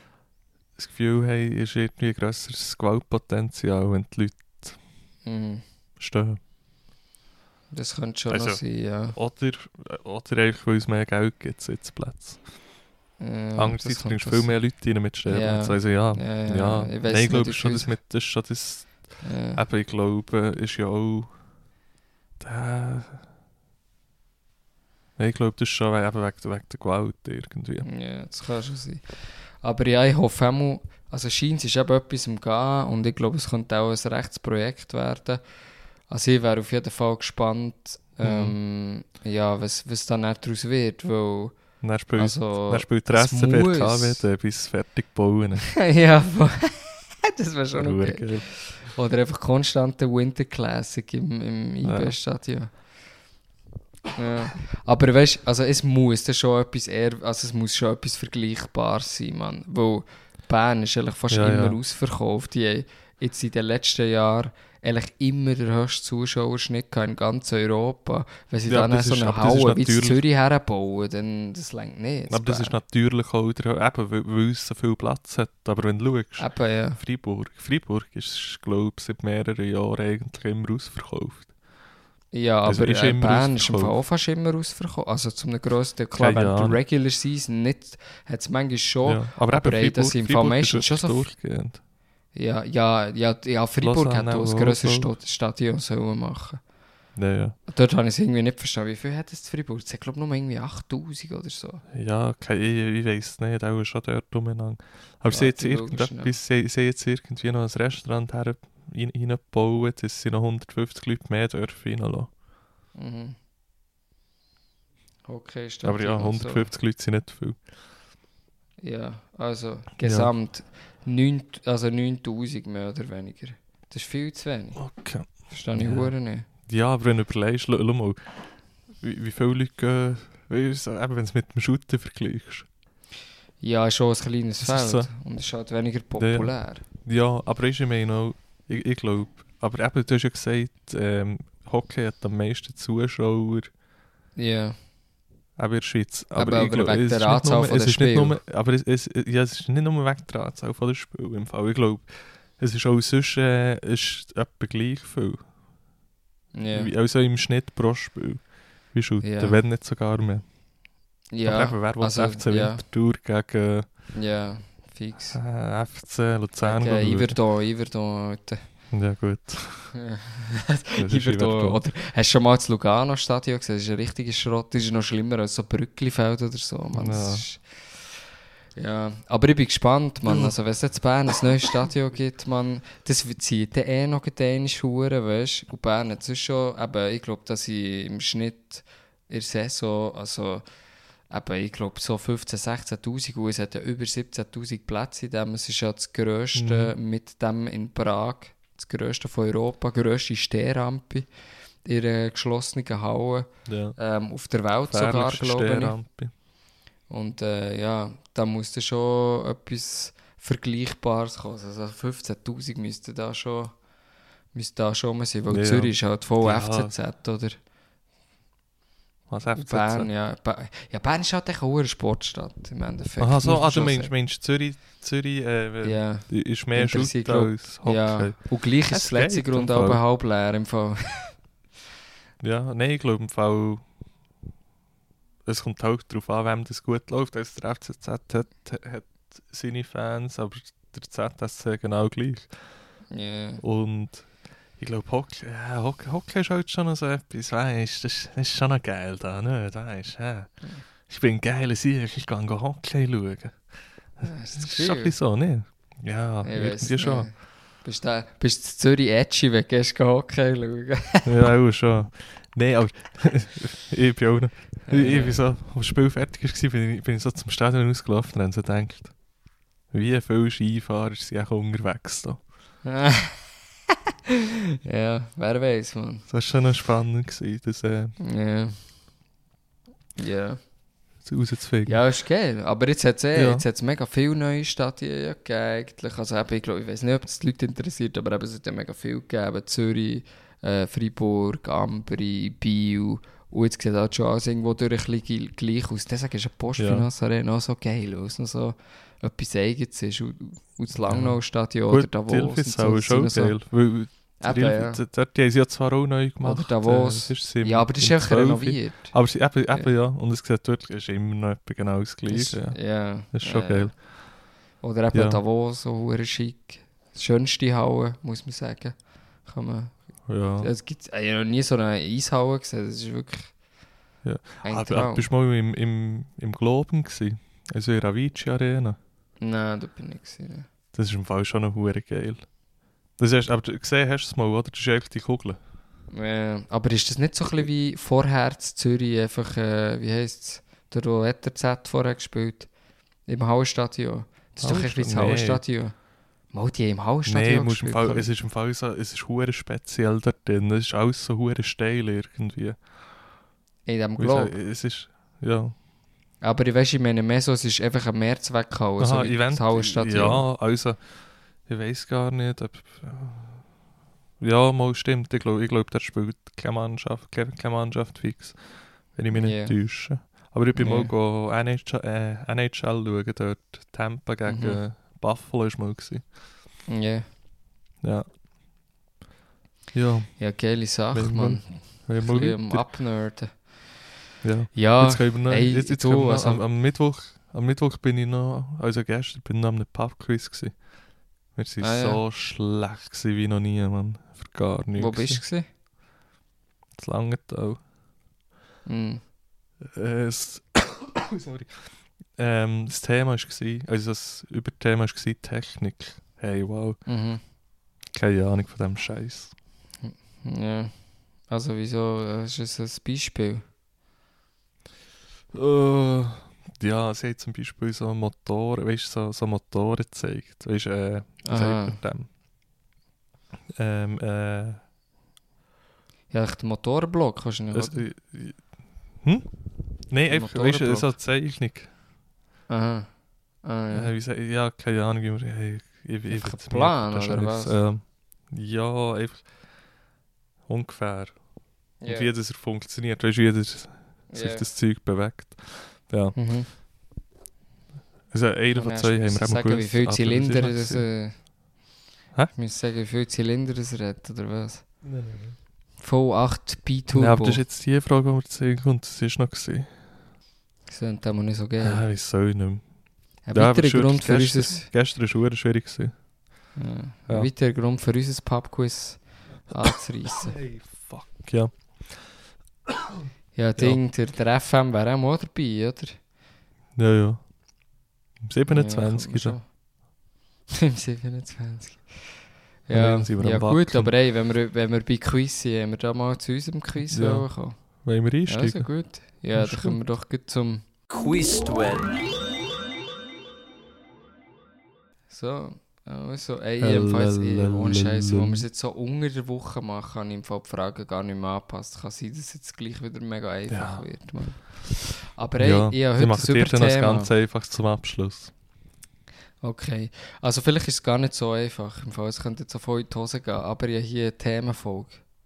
das Gefühl haben, es ist irgendwie ein grösseres Gewaltpotenzial, wenn die Leute Mhm. stehen. Das könnte schon Also, noch sein, ja. Oder, oder einfach, weil es mehr Geld gibt, Sitzplätze. ja Andererseits das bringst du könnte viel mehr Leute rein mit Stehplätzen. Ja. Also ja, Ja, ja. ja. ja. Ich weiss Nein, ich nicht, glaube ich schon, fühl- dass mit, das ist schon das, Ja. eben, ich glaube, ist ja auch der... Nein, ich glaube, das ist schon eben wegen, wegen der Gewalt irgendwie. Ja, das kann schon sein. Aber ja, ich hoffe auch mal, also scheint es ist eben etwas im Gehen und ich glaube, es könnte auch ein Rechtsprojekt werden. Also ich wäre auf jeden Fall gespannt, ähm, ja, was, was dann nicht daraus wird, weil, Und dann spielt, also, dann spielt der es S C B muss- K W D bis fertig bauen. ja, voll. Das wäre schon Hure okay. geil. Oder einfach konstante Winter Classic im, im I B S-Stadion. Ja. Aber weißt du, also es muss dann schon etwas eher, also es muss schon etwas Vergleichbares sein, Mann. Weil Bern ist eigentlich fast Ja, immer ja. ausverkauft. Die haben jetzt in den letzten Jahren eigentlich immer den höchsten Zuschauerschnitt gehabt in ganz Europa. Wenn sie Ja, dann aber auch das so ist- eine aber das ist Halle wie in natürlich- Zürich herbauen, dann das reicht nicht. Aber das ist natürlich auch der, eben, weil, weil es so viel Platz hat. Aber wenn du schaust, Eben, ja. Freiburg, Freiburg ist, glaube ich, seit mehreren Jahren eigentlich immer ausverkauft. Ja, Also aber ist äh, immer Bern ist im Fall ausverkauft. auch fast immer ausverkauft. Also zum grössten, klar, Keine wenn die Ahnung. Regular Season nicht, hat es manchmal schon. Ja. Aber, aber ey, eben das Freiburg, sind im Fall Freiburg meistens ist schon so- wirklich durchgehend. Ja, ja, ja, ja Freiburg Lausanne hat auch ein auch, grosses so. Sta- Stadion sollen machen. Ja, ja. Dort habe ich es irgendwie nicht verstanden. Wie viel hat es zu Freiburg? Ich glaube nur irgendwie achttausend oder so. Ja, kein, ich, ich weiss nicht, auch schon dort umeinander. Aber Ja, sie jetzt die logisch, irgendetwas, sie, sie jetzt irgendwie noch ein Restaurant her, rein, reingebaut, dass sie noch hundertfünfzig Leute mehr dürfen reinlassen. Mhm. Okay, ist Aber ja, hundertfünfzig so. Leute sind nicht viel. Ja, also gesamt neun, also neuntausend mehr oder weniger. Das ist viel zu wenig. Okay. Verstehe ich Ja. hure nicht. Ja, aber wenn du überlegst, schau, schau mal, wie, wie viele Leute gehen, weißt du, eben, wenn du es mit dem Shooter vergleichst. Ja, ist schon ein kleines Das Feld ist so. und ist halt weniger populär. Ja, aber ich meine auch, ich, ich glaube, aber eben, du hast ja gesagt, ähm, Hockey hat am meisten Zuschauer, Ja. auch in der Schweiz. Aber, Aber, aber ich glaub, wegen es der ist nicht Anzahl nur- von es den ist nicht Spielen. nur- Aber es, es, ja, es ist nicht nur wegen der Anzahl von der Spiele im Fall. Ich glaube, es ist auch sonst äh, ist etwa gleich viel. Ja. Wie- Also im Schnitt pro Spiel. Wie Shooter, Ja. wenn nicht sogar mehr. Ja, Aber eben, wer will also, F C ja. Winterthur gegen Ja, fix. äh, F C Luzern Okay, schauen? Iverdon, Iverdon, Alter. Ja gut. Ja. Das ist Iverdon, Iverdon. oder? Hast du schon mal das Lugano-Stadion gesehen? Das ist ein richtiger Schrott. Das ist noch schlimmer als so Brücklifeld oder so. Man. Das Ja. ist, ja, aber ich bin gespannt, man. Also, wenn es jetzt in Bern ein neues Stadion gibt, man, das zieht dann eh noch eine Schuhe, weißt du? Und Bern hat es schon, eben, ich glaube, dass ich im Schnitt in der Saison, also, eben, ich glaube, so fünfzehntausend, sechzehntausend, und es hat ja über siebzehntausend Plätze in dem. Es ist ja das grösste Mhm. mit dem in Prag, das grösste von Europa, grösste Stehrampe in einer geschlossenen Halle Ja. ähm, auf der Welt sogar, Gefährlichste glaube ich. Stehrampe. Und äh, ja, da muss da schon etwas Vergleichbares kommen. Also fünfzehntausend müsste da schon, müsste da schon mal sein, weil Ja. Zürich ist halt voll Ja. F C Z, oder? Was F C Z? Bern, ja. Ba- ja, Bern ist halt echt eine Sportstadt im Endeffekt. Aha, so, muss man ah, du schon meinst, sagen. meinst Zürich, Zürich äh, Ja, ist mehr Interessiert, Shooter glaub- als Hockey. ja. Und gleich Das ist das letzte geht im Grund Fall. aber halb leer im Fall. Ja, nein, ich glaube im Fall, es kommt halt darauf an, wem das gut läuft. Also der F C Z hat, hat seine Fans, aber der Z S C genau gleich. Ja. Und ich glaube, Hockey, ja, Hockey, Hockey ist halt schon noch so etwas, weißt du, das, das ist schon noch geil da, nicht? Weißt, ja. Ich bin ein geiler Sieg, ich kann Hockey schauen. Das Das ist schon ein bisschen so, nicht? Ja, Ich irgendwie weiss schon. nicht. Bist du bist du in Zürich edgy, wenn du gehst Hockey schauen? Ja, auch schon. Nein, aber ich bin auch noch. Ich, ich Ja. bin so, als das Spiel fertig war, bin ich, bin ich so zum Stadion ausgelaufen und habe so gedacht, wie viele Skifahrer sind auch unterwegs da. Ja, wer weiß, man. Das war schon noch spannend, gewesen, das, äh, Ja. Ja. das rauszufinden. Ja, ist geil. Aber jetzt hat es eh, Ja. jetzt hat's mega viele neue Stadien ja gegeben, eigentlich. Also eben, ich glaube, ich weiß nicht, ob das die Leute interessiert, aber eben, es hat ja mega viel gegeben. Zürich, äh, Freiburg, Ambri, Biel. Und jetzt sieht halt schon alles irgendwo durch ein bisschen gleich aus. Deswegen ist eine Postfinance Arena auch so geil, weil es noch so etwas Eigenes ist. Und, und das Langnau-Stadion oder Gut, Davos. die und Ilfisau ist sind auch noch so- geil. Weil, Eben, die, ja. Ilf- dort die haben sie ja zwar auch neu gemacht. Oder Davos. Äh, das ist im- Ja, aber das ist im einfach zwölf. renoviert. Aber sie, eben, eben ja, und es sieht wirklich, es ist immer noch etwa genau das Gleiche. Ja. Ja. Das ist schon ja. geil. Oder eben Ja. Davos, so hure schick. Das schönste Halle, muss man sagen. Kann man, Ja. es gibt, ich habe noch nie so eine Eishalle gesehen, das ist wirklich Ja. ein Aber, Traum. aber bist du mal im, im, im Globen gewesen? Also in der Avicii Arena? Nein, da bin ich gewesen. Das ist im Fall schon noch hure geil. Das hast, aber du gesehen hast du es mal, oder? Das ist eigentlich die Kugel. Ja, aber ist das nicht so ein bisschen wie vorher in Zürich, einfach, äh, wie heisst es, der wo hat der Z vorher gespielt? Im Hallenstadion. Das ist doch ein bisschen das Nee. Hallenstadion. Mal die haben im Hallenstadion Nein, musst im gespielt. Fall, es ist im Fall so, es ist hure speziell dort drin. Es ist alles so hure steil irgendwie. in dem Wie sag- Globe. Es ist, ja. Aber ich weiss, ich meine mehr so, es ist einfach ein Mehrzweckhalle, so Aha, wie Event, das Hallenstadion. ja, also, ich weiß gar nicht, ob... Ja, mal stimmt, ich glaube, ich glaub, der spielt keine Mannschaft, keine, keine Mannschaft fix, wenn ich mich Yeah. nicht täusche. Aber ich bin Yeah. mal go N H L, äh, N H L schauen, dort Tampa gegen Mhm. Buffalo ist mal gewesen. Ja. Ja. Ja, Ja, geile Sache, Wenn man. wir Ein mal bisschen am weiter. Abnerden. Ja. Ja, Jetzt können wir noch, ey, jetzt, jetzt du, können wir noch also- am, am, Mittwoch, am Mittwoch bin ich noch, also gestern bin ich noch an einem Pub-Quiz gewesen. Wir waren Ah, ja. so schlecht gewesen wie noch nie, Mann. Für gar nichts. wo bist du gewesen? zu Langenthal. Mm. Äh, das, sorry. Ähm, das Thema war, also das Überthema war Technik. Hey, wow. Mhm. Keine Ahnung von diesem Scheiß. Ja. Also wieso, äh, ist das ein Beispiel? Uh, ja, sie hat zum Beispiel so Motoren, weißt du, so, so Motoren gezeigt. Weißt du, äh, was Aha. sagt man dem? Ähm, äh, Ja, echt der Motorenblock wahrscheinlich, es, oder? äh, hm? Nein, Ein einfach, weißt du, Motorenblock. so eine Zeichnung. Aha. Ah, ja. Ja. Wie sag, ja, keine Ahnung, wie man. Hey, ich, ich, Einfach ich ein Plan, das oder ist was? Ähm, ja, einfach ungefähr. Und Ja. wie das er funktioniert, weißt du, wie das, sich Ja. das Zeug bewegt. Ja. Mhm. Also einer Und von dann zwei haben musst wir du immer sagen, wie viele aber Zylinder was ist das... Äh, Hä? Ich muss sagen, wie viele Zylinder das hat, oder was? Nein, nein, nein. V acht B-Turbo. Ja, aber das ist jetzt die Frage, die wir zeigen konnten. Das war noch. Gewesen. Das klingt aber nicht so geil. Ja, ich soll nicht mehr. Ein Ja, weiterer aber schon Grund für gestern, unser... Gestern war es verdammt schwierig. Gewesen. Ja. Ein Ja. weiterer Grund für unser Pubquiz anzureissen. Hey, fuck, ja. Ja, Ding, der, der F M wäre auch mal dabei, oder? Ja, ja. Am siebenundzwanzig. Ja, Ja, Im siebenundzwanzig. Ja, Ja, dann sind wir ja am gut, Wackeln. aber ey, wenn wir, wenn wir bei Quiz sind, haben wir da mal zu unserem Quiz Ja. wollen kommen. wollen wir Ja, einsteigen? also gut. Ja, Ist dann kommen wir doch gut zum... Quizduell. So, also, ey, jedenfalls, ey, ohne Scheiße, wo wir es jetzt so unter der Woche machen, kann ich im Fall die Fragen gar nicht mehr anpassen. Kann sein, dass es jetzt gleich wieder mega einfach Ja. wird, Mann. Aber ey, Ja, ich habe wir heute machen ein dir dann das Überthema. ganz einfach zum Abschluss. Okay, also vielleicht ist es gar nicht so einfach, im Fall, es könnte jetzt so voll in die Hose gehen, aber ich habe hier eine Themenfolge.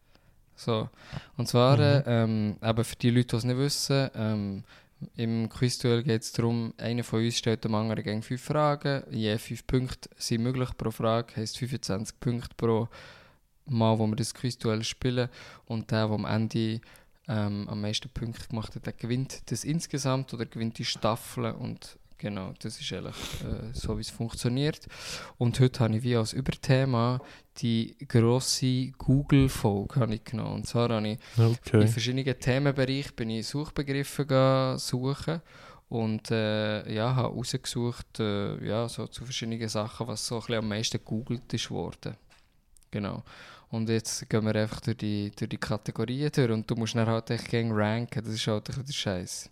So, und zwar, Mhm. ähm, eben für die Leute, die es nicht wissen, ähm, im Quizduell geht es darum, einer von uns stellt dem anderen gegen fünf Fragen, je fünf Punkte sind möglich pro Frage, heisst fünfundzwanzig Punkte pro Mal, wo wir das Quizduell spielen, und der, der am Ende ähm, am meisten Punkte gemacht hat, der gewinnt das insgesamt oder gewinnt die Staffel, und genau, das ist eigentlich äh, so, wie es funktioniert. Und heute habe ich wie als Überthema die grosse Google-Folge habe ich genommen. Und zwar habe ich in Okay. verschiedenen Themenbereichen bin ich Suchbegriffe ga suchen und äh, ja, habe rausgesucht, äh, ja, so zu verschiedenen Sachen, was so ein bisschen am meisten gegoogelt ist worden. Genau. Und jetzt gehen wir einfach durch die, durch die Kategorien durch und du musst dann halt echt gegen ranken, das ist halt ein bisschen der Scheiß.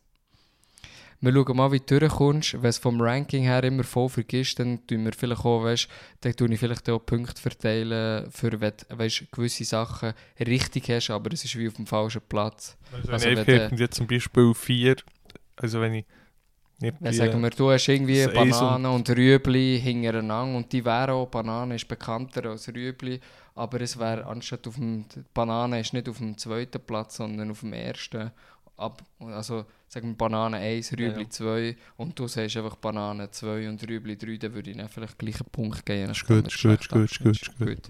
Wir schauen mal, wie du durchkommst. Wenn es vom Ranking her immer voll vergisst, dann tun wir vielleicht auch, weißt, dann tue ich vielleicht auch Punkte verteilen, für wenn du weißt, gewisse Sachen richtig hast, aber es ist wie auf dem falschen Platz. Also, Also wenn ich wenn irgendwie zum Beispiel vier, also wenn ich nicht Wenn sagen wir, du hast irgendwie das Eis Bananen und Rüebli hintereinander und die wären auch, Banane ist bekannter als Rüebli, aber es wäre anstatt auf dem, die Banane ist nicht auf dem zweiten Platz, sondern auf dem ersten. Ab, also sagen wir Banane eins, Rüebli Ja. zwei und du sagst einfach Banane zwei und Rüebli drei, dann würde ich dann vielleicht gleich einen Punkt geben. Ist gut, ist gut, ist gut, ist gut, ist gut.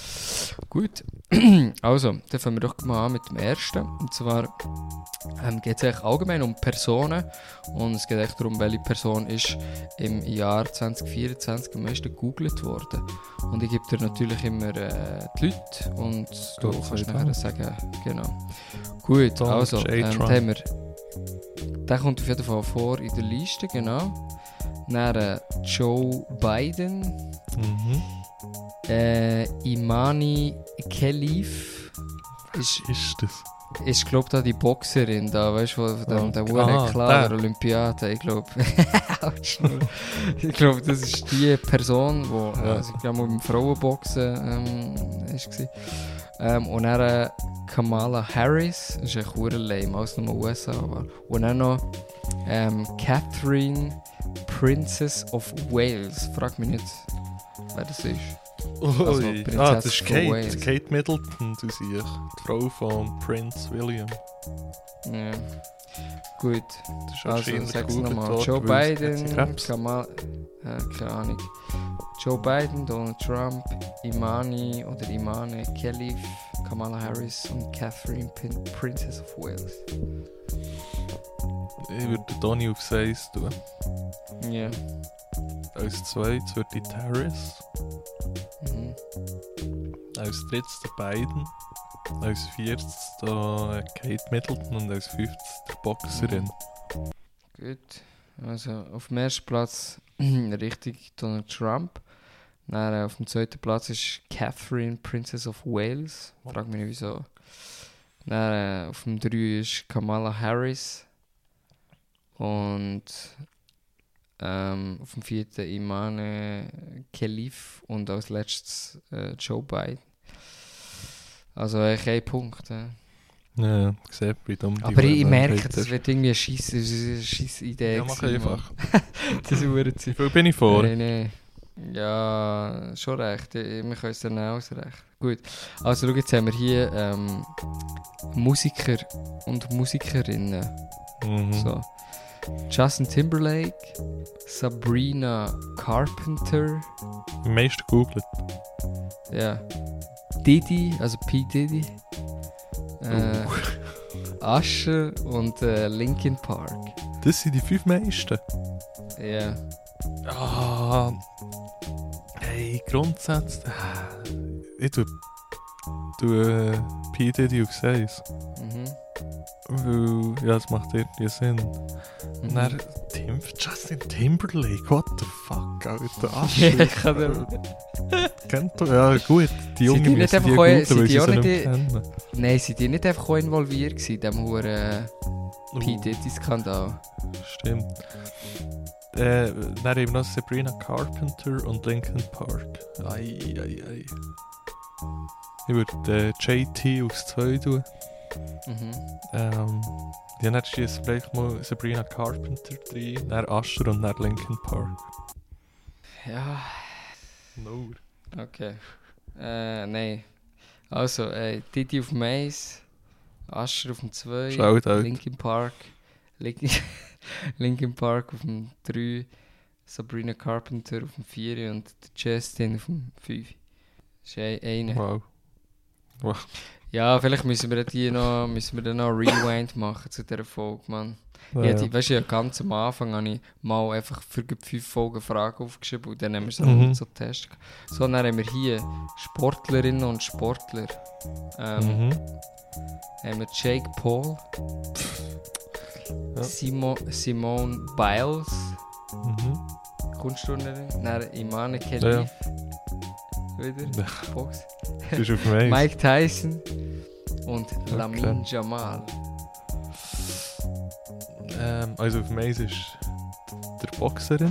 Gut. Also, dann fangen wir doch mal an mit dem ersten. Und zwar ähm, geht es eigentlich allgemein um Personen. Und es geht echt darum, welche Person ist im Jahr zwanzig vierundzwanzig am meisten gegoogelt worden. Und ich gebe dir natürlich immer äh, die Leute und du Gott sei kannst Dank. nachher sagen, genau. Gut, Donald also, J. ähm, dann Trump. haben wir, der kommt auf jeden Fall vor in der Liste, genau. Dann äh, Joe Biden. Mhm. Äh, Imani Khelif ist, Ist das? ist glaube da die Boxerin da, weißt du, von dem, der Ah, Uhren klar, der. der Olympiade, ich glaube. Ich glaube, das ist die Person, die Ja. also, ich glaube, im Frauenboxen ähm, ist war. Ähm, und dann äh, Kamala Harris, das ist echt hure lame, aus den U S A. Aber. Und dann noch ähm, Catherine, Princess of Wales. Frag mich nicht, wer das ist. Also, Ui. Prinzessin Ah, das ist von Kate. Wales. Kate Middleton, du siehst. Die Frau von Prince William. Ja. Gut, Das ist also anscheinend sag's gut nochmal. dort, Joe weil es- hat Biden, sie Krebs? Kamal, äh, keine Ahnung. Joe Biden, Donald Trump, Imani oder Imane Khelif, Kamala Harris und Catherine Pin Princess of Wales. Ich würde den Donny auf eins tun. Ja. Als zweites würde ich Terrace. Mhm. Als drittes der Biden. Als viertes der Kate Middleton und als fünftes der Boxerin. Gut. Also auf dem ersten Platz richtig Donald Trump. Dann äh, auf dem zweiten Platz ist Catherine, Princess of Wales. Frag mich nicht wieso. Dann äh, auf dem drei ist Kamala Harris. Und ähm, auf dem vierten Imane Khalif und als letztes äh, Joe Biden. Also eigentlich ein Punkt. Äh. Ja, ja, sieht wie dumm die Aber ich, ich merke, Wahrscheinlichkeit das ist. wird irgendwie eine scheisse scheisse Idee. Ja, mach gewesen, einfach. Mann. Das ist verdammt Wie viel bin ich vor? Nein, nein. Ja, schon recht. Ich- Wir können es dann ausrechnen. Gut. Also, schau, jetzt haben wir hier ähm, Musiker und Musikerinnen. Mhm. So. Justin Timberlake, Sabrina Carpenter, Am meisten gegoogelt. ja. Diddy, also P. Diddy, äh, Usher und äh, Linkin Park. Das sind die fünf meisten. Ja. Ah, hey, grundsätzlich. Ich tue, tue äh, P. Diddy auf eins. Mhm. Weil, ja, das macht irgendwie Sinn. Und Mhm. dann Tim, Justin Timberlake, what the fuck, Alter, Ja, Asche. ich kann dir- Kennt ihr? Ja, gut, die Jungen die nicht müssen die einfach auch- googeln, sind weil die sie auch sie nicht nicht mehr kennen. Nein, sind die nicht einfach auch involviert gewesen in diesem huren äh, P. Uh, Diddy-Skandal? Stimmt. Äh, dann eben noch Sabrina Carpenter und Linkin Park. Ei, ei, ei. Ich würde äh, J T aufs zwei tun. Mhm. Ähm, ja, dann schießt vielleicht mal Sabrina Carpenter rein, dann Usher und dann Linkin Park. Ja, No. okay. Äh, nein. Also, äh, Diddy auf dem eins, Usher auf dem zwei, Shoutout. Linkin Park, Linkin, Linkin Park auf dem drei, Sabrina Carpenter auf dem vier und der Justin auf dem fünf. Das ist ein- einer. Wow. Ja, vielleicht müssen wir die noch, müssen wir dann noch Rewind machen zu dieser Folge, Mann. Ja, Ja, ja. die, weißt du, ja, ganz am Anfang habe ich mal einfach für die fünf Folgen Fragen aufgeschrieben und dann haben wir so, Mhm. so Tests gehabt. So, dann haben wir hier Sportlerinnen und Sportler. Ähm, Mhm. haben wir Jake Paul, Ja. Simo, Simone Biles, Mhm. Kunstturnerin, dann Imane Ja, Khalif, wieder, Ja. Box, Das ist auf dem Eis. Mike Tyson und Okay. Lamin Jamal. Ähm, also auf dem Eis ist der Boxerin.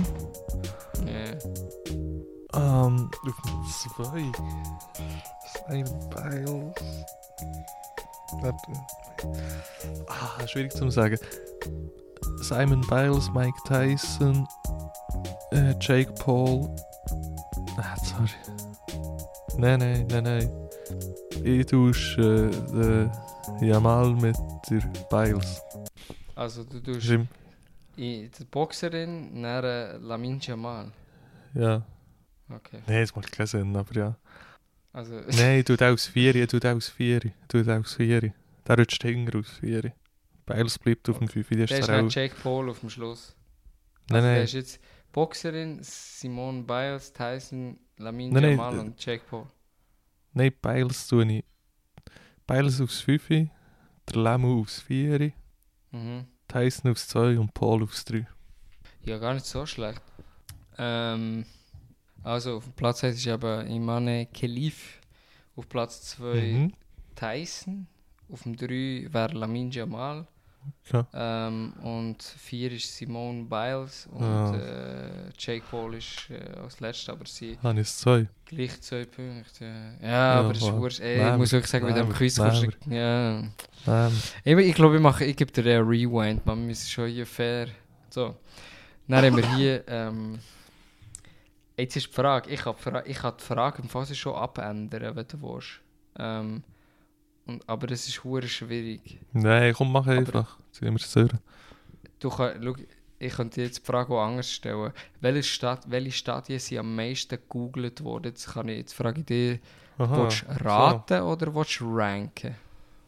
Ja. Ähm, auf dem zwei. Simon Biles. Warte. Ah, schwierig zu sagen. Simon Biles, Mike Tyson, äh, Jake Paul. Ah, sorry. Nein, nein, nein, nein. Ich tausche äh, den Jamal mit der Biles. Also du tust Jim. i- die Boxerin, dann äh, Lamin Jamal. Ja. Okay. Nein, das macht keinen Sinn, aber ja. Also, Nein, tut aus vier, tut aus vier, tut aus vier. Der rutscht hinten aus vier. Biles bleibt auf dem fünf, der ist der ist der auch. nicht Jake Paul auf dem Schluss. Nein, Also, der nein. ist jetzt Boxerin, Simone Biles, Tyson, Lamin Nein, nein, Jamal äh, und Jake Paul. Nein, Biles tue ich. Biles aufs fünf, der Lemu aufs vier, Mhm. Tyson aufs zwei und Paul aufs drei. Ja, gar nicht so schlecht. Ähm, also, auf dem Platz eins ist eben Imane Khalif. Auf Platz zwei Mhm. Tyson. Auf dem drei wäre Lamin Jamal. Ja. Ähm, und vier ist Simone Biles. Und Ah. äh, Jake Paul ist äh, als letzter, aber sie Habe ich zwei. gleich zwei Punkte. Ja, ja Ja, aber es ist wow. wurscht. Ey, ich Nehmen muss wir, wirklich sagen, mit dem nehmen Quiz wir, kannst nehmen du... Ja. Ähm, Ich, ich glaube, ich, mache, ich gebe dir einen Rewind. Man, wir sind schon hier fair. So. Dann haben wir hier... Ähm, jetzt ist die Frage. Ich kann die Frage, ich kann die Frage im Fall schon abändern, wenn du willst. Ähm, und, aber es ist hure schwierig. nein, komm, mach einfach. Ziehen wir es durch. Du kann, schau, ich könnte jetzt die Frage auch anders stellen. Welche, Stadt, welche Stadien sind am meisten gegoogelt worden? Jetzt, kann ich, jetzt frage ich dich, Aha, willst du raten oder willst du ranken? so.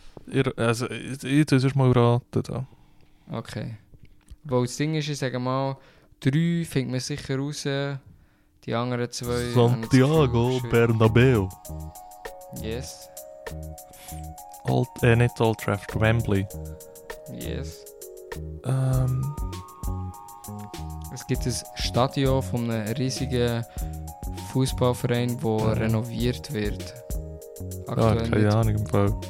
Ich, also, ich, ich tue es mal raten da. Okay. Weil das Ding ist, ich sage mal, drei findet man sicher raus. Die anderen zwei... Santiago Bernabeu. Yes. Old, äh, nicht Old Trafford, Wembley. Yes. Ähm, Es gibt ein Stadion von einem riesigen Fußballverein, das Mhm. renoviert wird. ah, Aktuell keine nicht. Ahnung im Fall.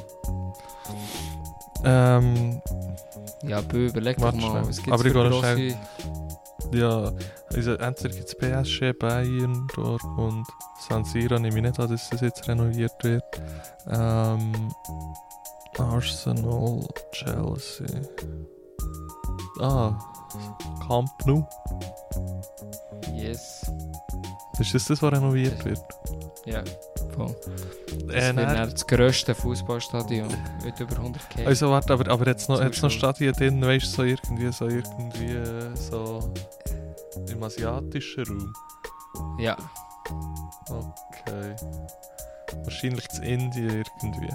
Ähm, Ja, Bö, überleg doch Warte mal. schnell. Es gibt Aber ich für gehe noch grosse... ja, also entweder gibt es P S G, Bayern dort und San Siro, nehme ich nicht an, dass das jetzt renoviert wird. Ähm, Arsenal, Chelsea. Ah, Camp Nou. Yes. Ist das das, was renoviert wird? Ja, voll. Das Äh, wird nein. dann das grösste Fußballstadion mit über hundert K. Also warte, aber, aber jetzt noch, jetzt noch Zuschauer. Stadien drin, weißt du, so irgendwie, so irgendwie, äh, so im asiatischen Raum. Ja. Okay. Wahrscheinlich in Indien irgendwie.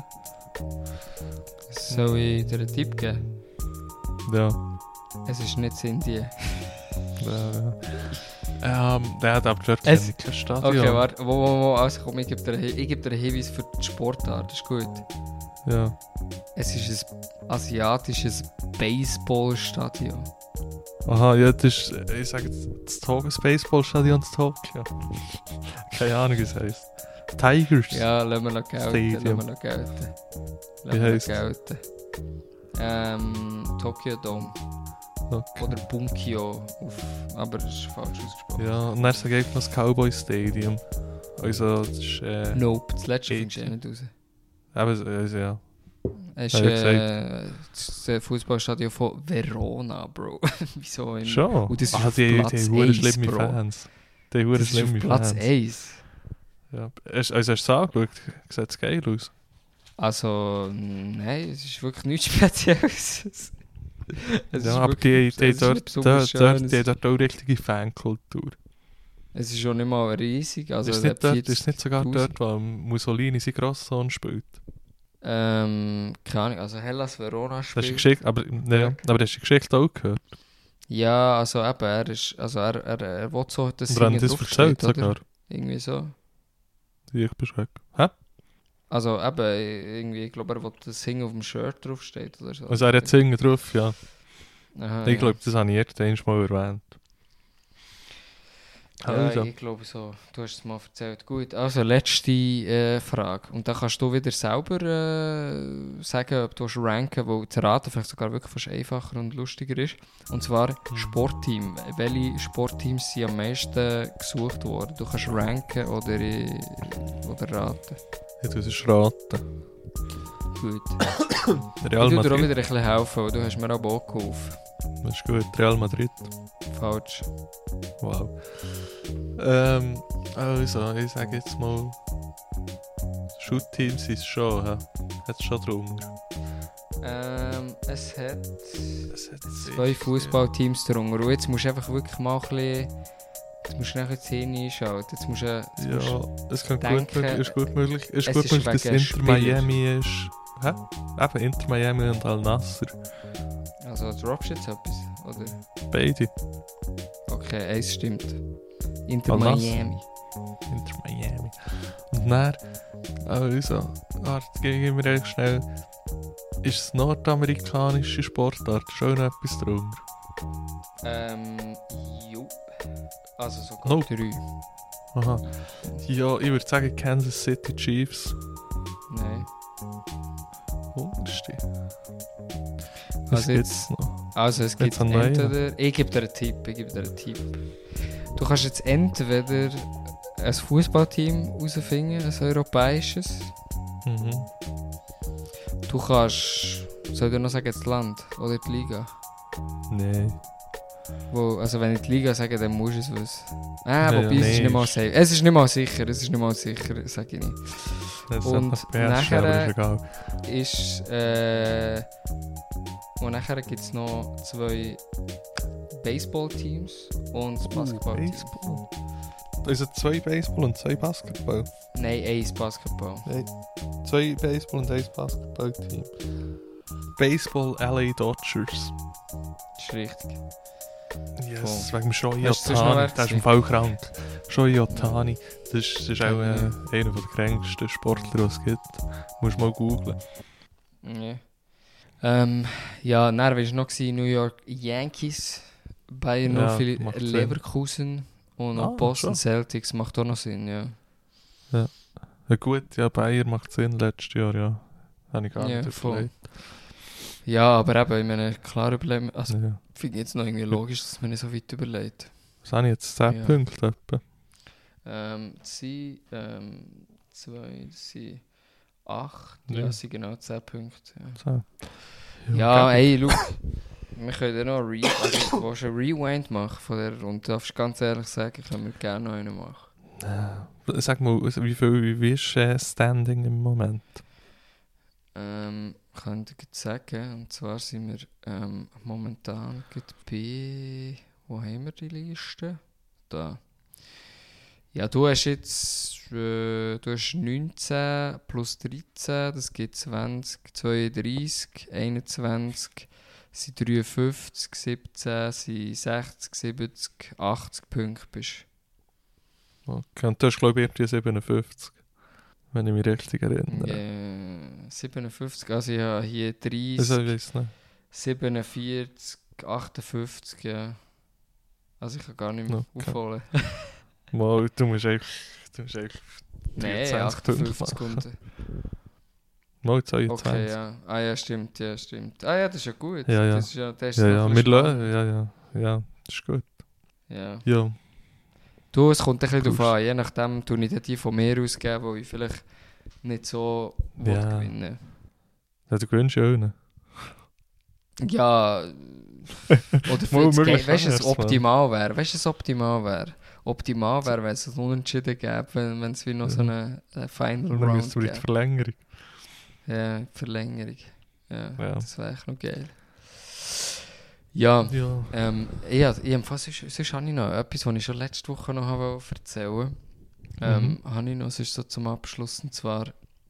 Soll ich dir einen Tipp geben? Ja. Es ist nicht in Indien. Äh, ähm, der hat aber dort Es- kein Stadion. Okay, warte. Wo, wo, wo. Also komm, ich gebe dir, einen Hi- ich gebe dir einen Hinweis für die Sportart. Das ist gut. Ja. Es ist ein asiatisches Baseballstadion. Aha, ja, das ist, äh, ich sage jetzt, das Tokyo Baseballstadion in Tokio. Keine Ahnung, wie es heisst. Tigers. Ja, lassen wir noch gelten. Stadium. Lassen wir noch gelten. Wie Lassen wir noch heisst's? gelten. Ähm, Tokyo Dome. Okay. Oder Bunkyo. Auf, aber das ist falsch ausgesprochen. Ja, und dann sage ich noch das Cowboy Stadium. Also, das ist, äh, Nope, das letzte Geht. findest du eh nicht raus. eben, also, ja. Es Ja, ist ich äh, das Fußballstadion von Verona, Bro. Wieso? Im, Schon? Und das ist ah, auf die, Platz die hure eins, schlimme Bro. Fans. Die hure Das ist auf schlimme Platz Fans. eins. Ja. Hast, also hast du es angeschaut? Sieht es geil aus? Also, nein, es ist wirklich nichts Spezielles. Es ist Ja, aber wirklich- die, die, es ist dort, nicht besonders dort, dort, schön. die haben dort auch richtige Fankultur. Es ist schon nicht mal riesig. Also ist, der nicht dort, vierzig ist nicht sogar tausend. dort, wo Mussolini seinen Grosssohn spielt? Ähm, keine Ahnung, also Hellas Verona Das hast du spielt. geschickt, aber, ja, Ja. aber hast du die Geschichte auch gehört? Ja, also eben, er ist, also er, er, er will so, dass Oder haben hinten das draufsteht, erzählt oder? sogar? Irgendwie so. Wie ich beschreibe. Hä? Also eben, irgendwie, ich glaube, er will, dass Singen auf dem Shirt draufsteht oder so. Also er hat Singen drauf, ja. Aha, Ich glaube, das habe ich irgendwann mal erwähnt. Ja, Also. ich glaube so. Du hast es mal erzählt. Gut, also letzte äh, Frage. Und dann kannst du wieder selber äh, sagen, ob du willst ranken, weil zu raten vielleicht sogar wirklich fast einfacher und lustiger ist. Und zwar Sportteam. Welche Sportteams sind am meisten gesucht worden? Du kannst ranken oder, äh, oder raten. Ich tue es raten. Gut. Real ich tue dir auch Madrid. wieder ein bisschen helfen, weil du hast mir aber auch geholfen. Das ist gut. Real Madrid. Falsch. Wow. Ähm, also, ich sage jetzt mal, Shoot-Teams ist es schon, hä? Hat es schon drunter. Ähm, es hat Es hat zwei Fußballteams drunter. Und jetzt musst du einfach wirklich mal ein bisschen. Jetzt musst du nachher die Szene einschalten. Jetzt musst du. Jetzt musst du Ja, es kann gut denken, möglich, ist gut möglich, ist es gut ist möglich, dass wegen Inter Spieler. Miami ist. Hä? Eben, Inter Miami und Al Nassr. also droppst du jetzt etwas? Oder? Beide. Okay, eins stimmt. Inter Al Nassr. Miami. Inter Miami. Und dann, also, warte, gehen wir recht schnell. Ist es nordamerikanische Sportart schon noch etwas drunter? Ähm, jo. Also sogar No. drei. Aha. Ja, ich würde sagen Kansas City Chiefs. Nein. Hundertste. Was Also gibt's jetzt- noch? Also es gibt Jetzt an Neuem. entweder... Ich gebe dir einen Tipp, ich gebe dir einen Tipp. Du kannst jetzt entweder ein Fußballteam herausfinden, ein europäisches. Mhm. Du kannst... Soll ich dir noch sagen, das Land oder die Liga? Nein. Wo, also wenn ich die Liga sage, dann musst du es wissen. Ah, Ja, wobei ja, es ist nee, nicht mal ist- safe. Es ist nicht mal sicher, es ist nicht mal sicher, sage ich nicht. Das ist Und einfach P S G, aber nachher- ist egal. Ist, äh... Und nachher gibt es noch zwei Baseballteams und das Basketballteam. Baseball. also zwei Baseball und zwei Basketball. Nein, eins Basketball. Nein, zwei Baseball und eins Basketball-Team. Baseball L A Dodgers. Das ist richtig. Yes, wegen dem Shohei Hast du sonst noch Ohtani. wer Der ist im gesehen? Fall krank. Shohei Ohtani. Das ist, das ist auch äh, einer der kränksten Sportler, die es gibt. Musst mal googlen. Ja. Ähm, ja, dann war es noch gewesen, New York Yankees, Bayern Ja, noch viel macht Sinn. Leverkusen und noch Ah, Boston schon. Celtics. Macht auch noch Sinn, ja. Ja gut, ja, Bayern macht Sinn letztes Jahr, ja. Habe ich gar Ja, nicht voll. überlegt. Ja, aber eben, ich meine, klar überlegen. Also, Ja. finde ich jetzt noch irgendwie logisch, dass man nicht so weit überlegt. Was habe ich jetzt? zehn Ja. Punkte etwa? Ähm, sie, ähm, zwei, sie, acht, Ja. ja, sie genau zehn Punkte. Ja, So. ja gell. ey, schau, wir können ja noch einen Re also, willst du einen Rewind machen von der Runde. Darfst du ganz ehrlich sagen, können wir gerne noch einen machen. Äh, Sag mal, wie viel wie, wie ist äh, Standing im Moment? Ähm, kann ich dir gleich sagen, und zwar sind wir ähm, momentan gerade bei, wo haben wir die Liste? Da. Ja, du hast jetzt äh, du hast neunzehn plus dreizehn, das gibt zwanzig, zweiunddreißig, einundzwanzig, sind dreiundfünfzig, siebzehn, sind sechzig, siebzig, achtzig Punkte bist. Okay. Und du hast, glaube ich, irgendwie siebenundfünfzig. Wenn ich mich richtig erinnere. Ja, siebenundfünfzig, also ich habe hier dreißig, Also, ich weiß nicht. siebenundvierzig, achtundfünfzig, ja. Also ich kann gar nicht mehr Okay. aufholen. Mal, du musst einfach, du musst einfach Nein, dreiundzwanzig achtundfünfzig Punkte machen. Sekunden. Mal zweiundzwanzig. Okay, ja. Ah ja, stimmt, ja, stimmt. Ah ja, das ist ja gut. Ja, ja. Das ist ja, das ist Ja, noch ja, ein wir bisschen lassen, ja, ja, ja, das ist gut. spannend. Ja. Ja, Du, es kommt ein bisschen Push. darauf an. Je nachdem tue ich dir die von mir ausgeben, wo ich vielleicht nicht so will Ja. gewinnen ja du gewinnst ja auch nicht. Ja. Oder Mal für das möglich Game, weißt du, es anders, Mann. optimal wäre. Weißt du, es optimal wäre. Optimal wäre, wenn es ein Unentschieden gäbe, wenn wenn es wie noch so eine, eine Final Und dann Round müssten wir in die gäbe. Verlängerung. Ja, die Verlängerung. Ja, Ja. das wäre echt noch geil. Ja, Ja. ähm, ja, jedenfalls sonst, sonst habe ich noch etwas, was ich schon letzte Woche noch habe erzählen ähm, Mhm. habe ich noch, sonst so zum Abschluss, und zwar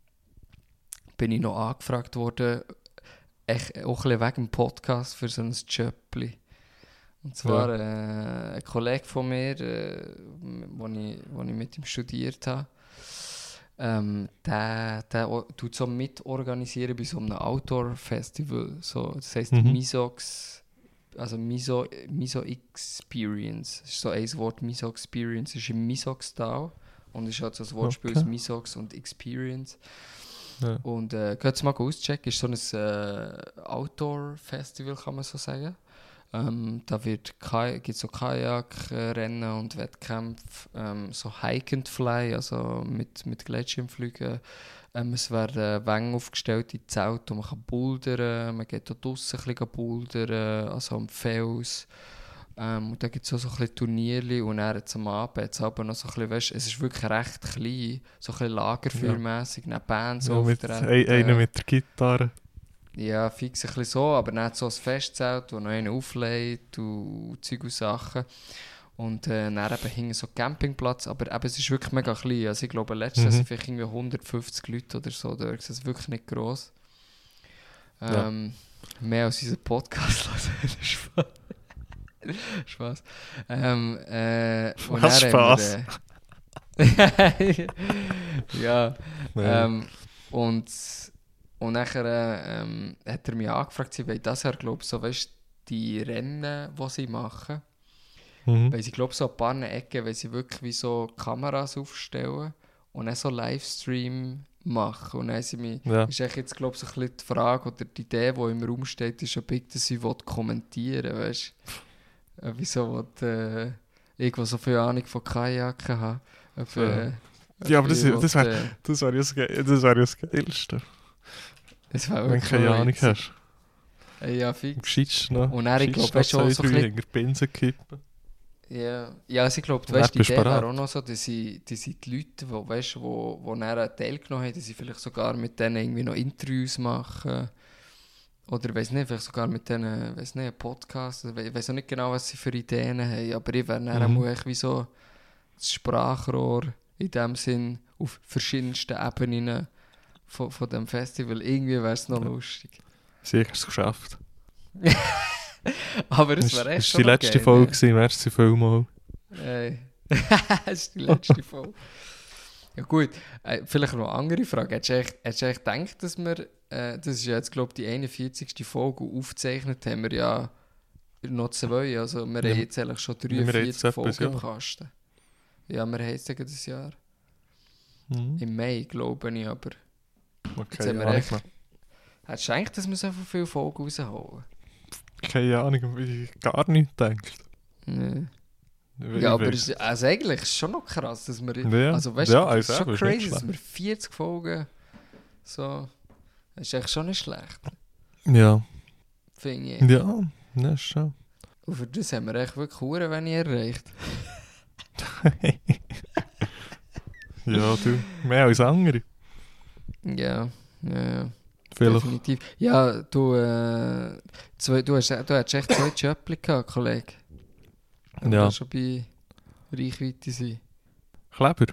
bin ich noch angefragt worden, echt auch ein bisschen wegen dem Podcast für so ein Jöppli. Und zwar äh, ein Kollege von mir, äh, wo, ich, wo ich mit ihm studiert habe, ähm, der, der o- tut so mitorganisieren bei so einem Outdoor-Festival. So, das heisst Mhm. Misox, also Miso, Miso Experience. Das ist so ein Wort, Miso Experience. Das ist im Misox-Tal und ist halt so ein Wortspiel Okay. aus Misox und Experience. Ja. Und äh, könnt ihr mal auschecken, ist so ein äh, Outdoor-Festival, kann man so sagen. Ähm, da wird gibt es so Kajakrennen und Wettkämpfe, ähm, so Hike and Fly, also mit, mit Gleitschirmflügen. Ähm, es werden Wänge aufgestellt in Zelt, wo man kann bouldern, man geht auch draussen ein bisschen bouldern, also am Fels. Ähm, und dann gibt es auch so ein bisschen Turniere und dann jetzt am Abend hat's aber noch so ein bisschen, weißt, es ist wirklich recht klein, so ein bisschen lagerfeuermässig, neben Bands Ja, mit, auftreten. ein, einer mit der Gitarre. Ja, fix ein bisschen so, aber nicht so ein Festzelt, wo noch einer auflegt und Zeug und Sachen. Und äh, dann eben hing so ein Campingplatz, aber eben, es ist wirklich mega klein. Also ich glaube, letztes Jahr Mhm. sind vielleicht irgendwie hundertfünfzig Leute oder so da. Das ist wirklich nicht gross. Ähm, Mehr als unser Podcast hören. Spaß. Spaß. Ähm, äh, und Was dann haben Spaß? wir, äh, ja, Ja. ähm, und, und nachher ähm, hat er mich angefragt, sie wollen das Jahr, glaube ich, so, weißt, die Rennen, die sie machen, Mhm. weil sie, glaube ich, so ein paar Ecken, weil sie wirklich wie so Kameras aufstellen und dann so Livestream machen. Und dann haben sie mich, Ja. ist echt jetzt, glaube ich, so ein bisschen die Frage oder die Idee, die im Raum steht, ist, ob ich das will kommentieren, weißt du? Wieso will äh, irgendwo so viel Ahnung von Kajaken haben. Ob, äh, ob Ja, aber das- ich das will, wär- äh, Das wäre ja das, Ge- das, wär ja das Geilste. das wär Wenn du wirklich keine noch Ahnung witzig. hast. Äh, Ja, Am fix. gescheitsten noch. Und dann, ich gescheitsten glaub, weißt du, noch auch zwei, so ein drei bisschen- hinter die Binsen kippen. Ja, ja, also ich glaube, Und weißt, dann die bist du Idee parat. wäre auch noch so, dass sie, dass sie die Leute, wo, weißt, wo, wo dann teilgenommen haben, dass sie vielleicht sogar mit denen irgendwie noch Interviews machen. Oder ich weiß nicht, vielleicht sogar mit denen, weiß nicht, einen Podcast. Ich weiß auch nicht genau, was sie für Ideen haben, aber ich wäre dann Mhm. auch echt wie so das Sprachrohr in dem Sinn auf verschiedensten Ebenen von, von dem Festival. Irgendwie wäre es noch Ja. lustig. Sicher es geschafft. Aber es Das wäre war echt die schon letzte noch Folge, geil, gewesen, merci vielmals. ne? Ey. Das ist die letzte Folge. Ja gut, äh, vielleicht noch eine andere Frage. Hättest du echt, hättest du echt gedacht, dass wir, äh, das ist ja jetzt glaube ich die einundvierzigste Folge, und aufgezeichnet haben wir ja noch zwei, also wir Ja, haben jetzt eigentlich schon wir haben jetzt dreiundvierzig etwa ein Folgen im Jahr. Kasten. Ja, wir haben jetzt gegen das Jahr. Mhm. Im Mai, glaube ich, aber Okay, jetzt haben wir Ahnung echt... mehr. Hättest du gedacht, dass wir so viele Folgen rausholen? Keine Ahnung, wie ich gar nicht gedacht. Nee. Ich Ja, aber weiss. es, also eigentlich ist es schon noch krass, dass wir... Ja, Also weißt ja, du, es ist also schon eben, ist nicht crazy, dass schlecht. wir vierzig Folgen so... Das ist echt schon nicht schlecht, Ja, finde ich. ja, das ist schon. Und für das haben wir echt wirklich hure wenig erreicht. Ja, du, mehr als andere. Ja, ja, ja. Vielleicht. Definitiv. Ja, du, äh, zwei, du, hast, du hast echt zwei Jöppli gehabt, Kollege. Wenn wir Ja. da schon bei Reichweite sind. Kleber.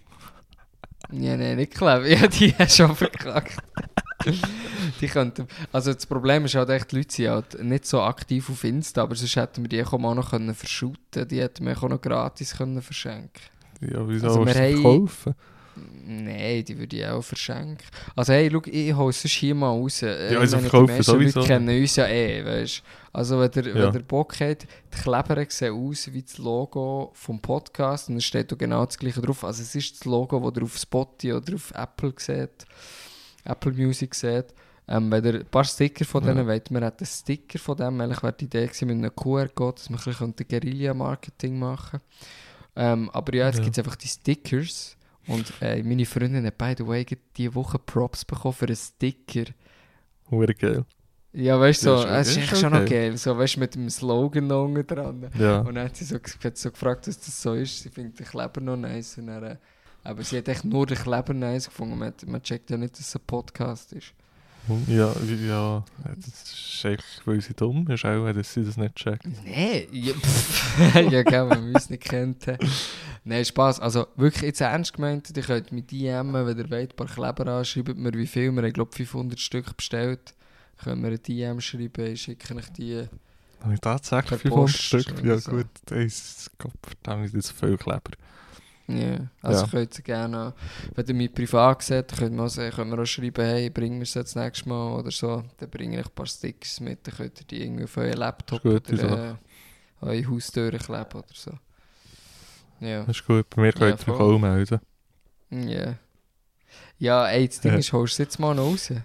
Ja, nein, nicht clever. Ja, die hast du schon verkackt. Die könnten... Also das Problem ist halt echt, die Leute sind halt nicht so aktiv auf Insta, aber sonst hätten wir die auch mal noch können verschuten. Die hätten wir auch noch gratis können verschenken. Ja, wieso Also, willst wir du haben- verkaufen? Nein, die würde ich auch verschenken. Also hey, schau, ich hole es sonst hier mal raus. Äh, Ja, also ich meine, verkaufen die meisten sowieso. Leute kennen uns ja eh, weißt. Also wenn ihr, Ja. wenn ihr Bock habt, die Kleber sehen aus wie das Logo vom Podcast und es steht da genau das gleiche drauf. Also es ist das Logo, das ihr auf Spotify oder auf Apple seht, Apple Music seht. Ähm, wenn ihr ein paar Sticker von denen Ja. wollt, wir hätten Sticker von dem, eigentlich wäre die Idee gewesen mit einem Q R-Code, dass wir ein bisschen Guerilla-Marketing machen können. Ähm, aber ja, jetzt Ja. gibt es einfach die Stickers. Und äh, meine Freundin hat by the way diese Woche Props bekommen für einen Sticker. Hure geil. Ja, weißt du, Ja, so, schon- es ist ja, echt schon schon noch geil. geil. So, weißt du, mit dem Slogan noch unten dran. Ja. Und dann hat sie so, hat so gefragt, was das so ist. Sie findet den Kleber noch nice. Und dann, äh, aber sie hat echt nur den Kleber nice gefunden. Man, man checkt ja nicht, dass es ein Podcast ist. Ja, ja, das ist echt, weil sie dumm ist, auch, dass sie das nicht checkt. Nee, ja, pff, ja, gell, wenn wir uns nicht kennt. Nein, Spaß. Also wirklich jetzt ernst gemeint, ihr könnt mit D M, wenn ihr wollt, ein paar Kleber anschreiben, mir wie viel. Wir haben, glaube ich, fünfhundert Stück bestellt. Können wir ein D M schreiben, ich schicke euch die. Habe ich tatsächlich Per fünfhundert Post Stück? oder Ja so. gut, das ist, Gott verdammt, das ist viel Kleber. Ja, also Ja. könnt ihr gerne, wenn ihr mich privat seht, könnt ihr auch, sagen, könnt ihr auch schreiben, hey, bring mir es jetzt nächstes Mal oder so. Dann bringe ich ein paar Stickers mit, dann könnt ihr die irgendwie auf euren Laptop Das ist eine gute oder äh, eure Haustüren kleben oder so. Ja. Das ist gut, bei mir könnt ihr voll. euch auch melden. Ja. Ja, ey, das Ding Ja. ist, holst du jetzt mal noch raus?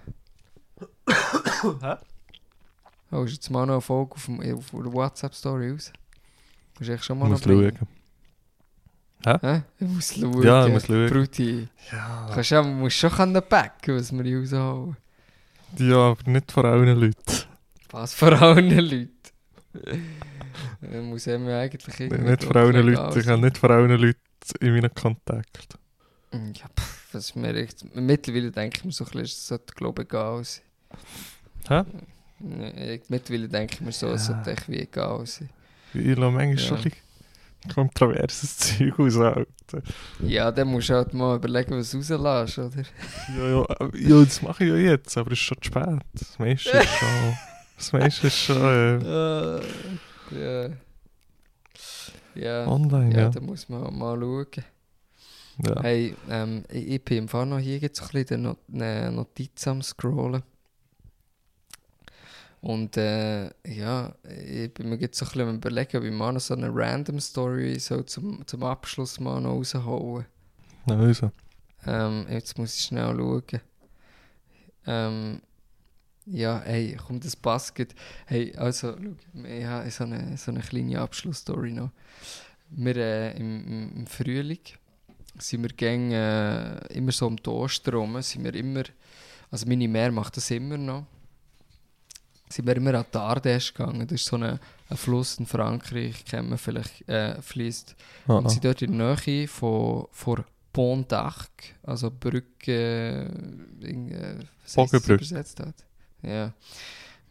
Hä? Holst du jetzt mal noch eine Folge auf, dem, auf der WhatsApp-Story raus? Musst du echt schon Ich mal muss noch bringen. schauen. Hä? Ich muss schauen. Ja, ich muss schauen. Bruti. Ja. Kannst ja, musst schon können packen, was wir hier rausholen. Ja, aber nicht vor allen Leuten. Was vor allen Leuten? Man muss einem ja eigentlich irgendwie Nicht vor doch allen legal Leuten. Ich sein. habe nicht vor allen Leuten in meinen Kontakten. Ja, pff, was ist mir echt... Mittlerweile denke ich mir so ein bisschen, es sollte, glaube ich, egal sein. Hä? Nee, mittlerweile denke ich mir so, es Ja. sollte echt wie egal sein. Ich lasse manchmal Ja. schon ein bisschen kontroverses Zeug aus, Alter. Ja, dann musst du halt mal überlegen, was du rauslässt, oder? Ja, ja, aber- ja, das mache ich ja jetzt, aber es ist schon zu spät. Das meiste ist schon... Das meiste ist schon äh, ja. Ja. online, Ja, ja. da muss man mal schauen. Ja. Hey, ähm, ich, ich bin im Fall noch hier jetzt so ein bisschen Not eine Notiz am Scrollen. Und äh, ja, ich bin mir jetzt so ein bisschen am überlegen, ob ich mal noch so eine Random Story so zum, zum Abschluss mal noch rausholen. Also. Ähm, jetzt muss ich schnell schauen. Ähm, ja, hey, komm, das passt gut. Hey, also, schau, ich habe so eine, so eine kleine Abschlussstory noch. Wir äh, im, im, im Frühling sind wir gäng, äh, immer so um die Ostern rum, sind wir immer, also meine Mär macht das immer noch, sind wir immer an die Ardèche gegangen. Das ist so eine, ein Fluss in Frankreich, kennt man vielleicht, äh, fließt. Ah, Und ah. sind dort in der Nähe von, von Pont d'Arc, also Brücke, äh, in, äh, was heisst das Bogenbrücke. übersetzt hat. Ja.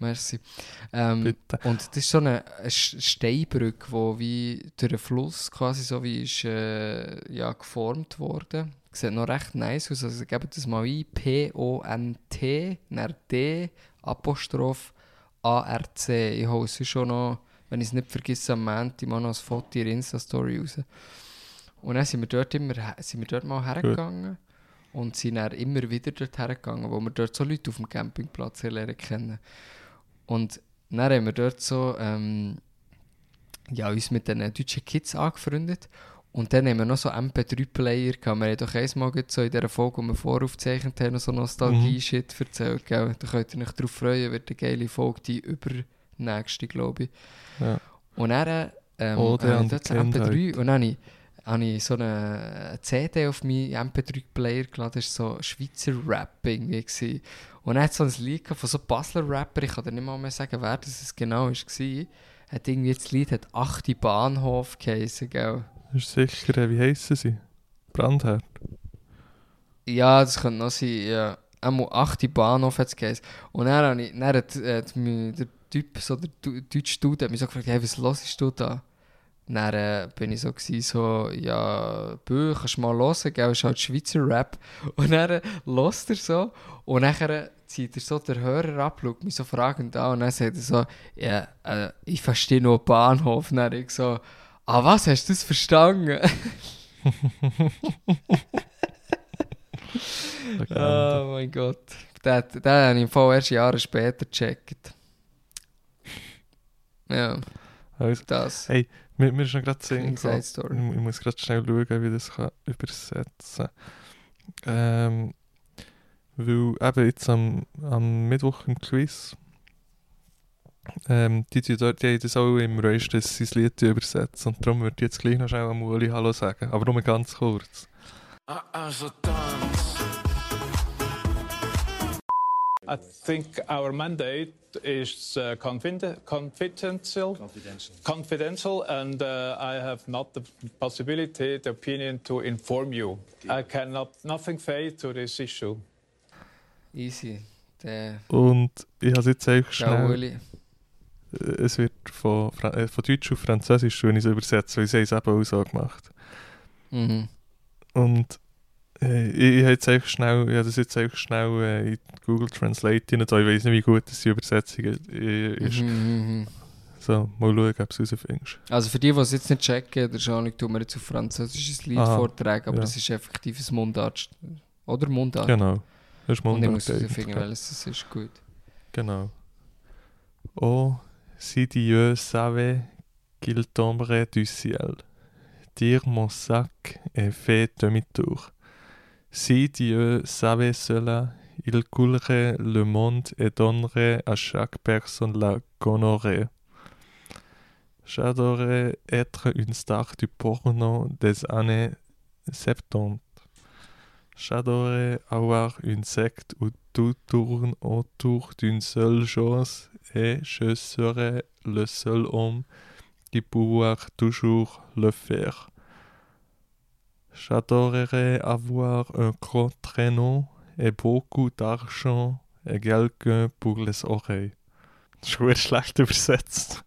Merci. Ähm, Bitte. und das ist so eine, eine Sch- Steinbrücke, die wie durch den Fluss quasi so wie ist, äh, ja, geformt worden. Sieht noch recht nice aus. Also gebt das mal ein. P O N T, dann D, Apostroph A R C. Ich hole es schon noch, wenn ich es nicht vergesse, am Montag mal noch ein Foto in der Insta-Story raus. Und dann sind wir dort, immer, sind wir dort mal hergegangen. Und sind dann immer wieder dort hergegangen, wo wir dort so Leute auf dem Campingplatz lernen kennen. Und dann haben wir dort so ähm, ja, uns mit den deutschen Kids angefreundet. Und dann haben wir noch so M P drei Player gehabt. Wir haben doch einmal so in dieser Folge, die wir voraufgezeichnet haben, noch so Nostalgie-Shit erzählt. Gell? Da könnt ihr euch darauf freuen, wird eine geile Folge, die übernächste, glaube ich. Ja. Und dann ähm, Ode habe an ich die dort so M P drei Kindheit. und dann habe ich, habe ich so eine C D auf meinen M P drei Player geladen. Das war so Schweizer Rap irgendwie gewesen. Und dann hat es so ein Lied gehabt von so Basler Rapper, ich kann dir nicht mal mehr sagen, wer das genau war. Hat irgendwie das Lied hat achte Bahnhof geheissen, gell? Ist sicher, äh, wie heissen sie? Brandherd. Ja, das könnte noch sein, ja. Einmal achte Bahnhof hat es geheißen. Und dann, habe ich, dann hat, hat mich der Typ, so der Du- deutsche Dude, hat mich so gefragt, hey, was hörst du da? Dann äh, bin ich so, gewesen, so, ja, Bö, kannst du mal hören, gell, ist halt Schweizer Rap. Und dann äh, hört er so und dann äh, zieht er so den Hörer ab, schaut mich so fragend an und dann sagt er so, ja, äh, ich verstehe nur Bahnhof. Und dann ich so, ah was, hast du das verstanden? Legende. Oh mein Gott. Den, den habe ich im Fall erst Jahre später gecheckt. Ja, Also, das. Hey, mir, mir ist noch gerade Sinn Inside gekommen. Story. Ich, ich muss gerade schnell schauen, wie ich das kann übersetzen kann. Ähm, weil eben jetzt am, am Mittwoch im Quiz, ähm, die, die, dort, die haben das auch im Rösten sein Lied übersetzt. Und darum würde ich jetzt gleich noch schnell am Uli Hallo sagen. Aber nur ganz kurz. I think our mandate is uh, confiden- confidential, Confidential. confidential, and uh, I have not the possibility, the opinion to inform you. I cannot nothing say to this issue. Easy. Der, Und ich habe es jetzt einfach der schnell... Uli. Äh, Es wird von, Fra- äh, von Deutsch auf Französisch, wenn ich es übersetze, weil sie haben es eben auch so gemacht. Mhm. Und äh, ich, ich, habe jetzt einfach schnell, ich habe das jetzt einfach schnell äh, in Google Translate hinein. Ich weiß nicht, wie gut das die Übersetzung äh, ist. Mhm, mhm. So, mal schauen, ob du es rausfindest. Also für die, die es jetzt nicht checken, der Schanung tun wir jetzt auf Französisches Lied Aha, vortragen, aber ja. es ist effektiv ein Mundart. Oder Mundart. Genau. Das ist Und ich Mundart muss eigentlich, herausfinden, ja. welches es ist. Gut. Genau. Oh, si Dieu savait qu'il tomberait du ciel, tire mon sac et fait demi-tour. Si Dieu savait cela, il coulerait le monde et donnerait à chaque personne la gonorrhée. J'adorais être une star du porno des années soixante-dix. J'adorais avoir une secte où tout tourne autour d'une seule chose et je serais le seul homme qui pourra toujours le faire. J'adorerais avoir un gros traîneau et beaucoup d'argent et quelqu'un pour les oreilles. Das ist verdammt schlecht übersetzt.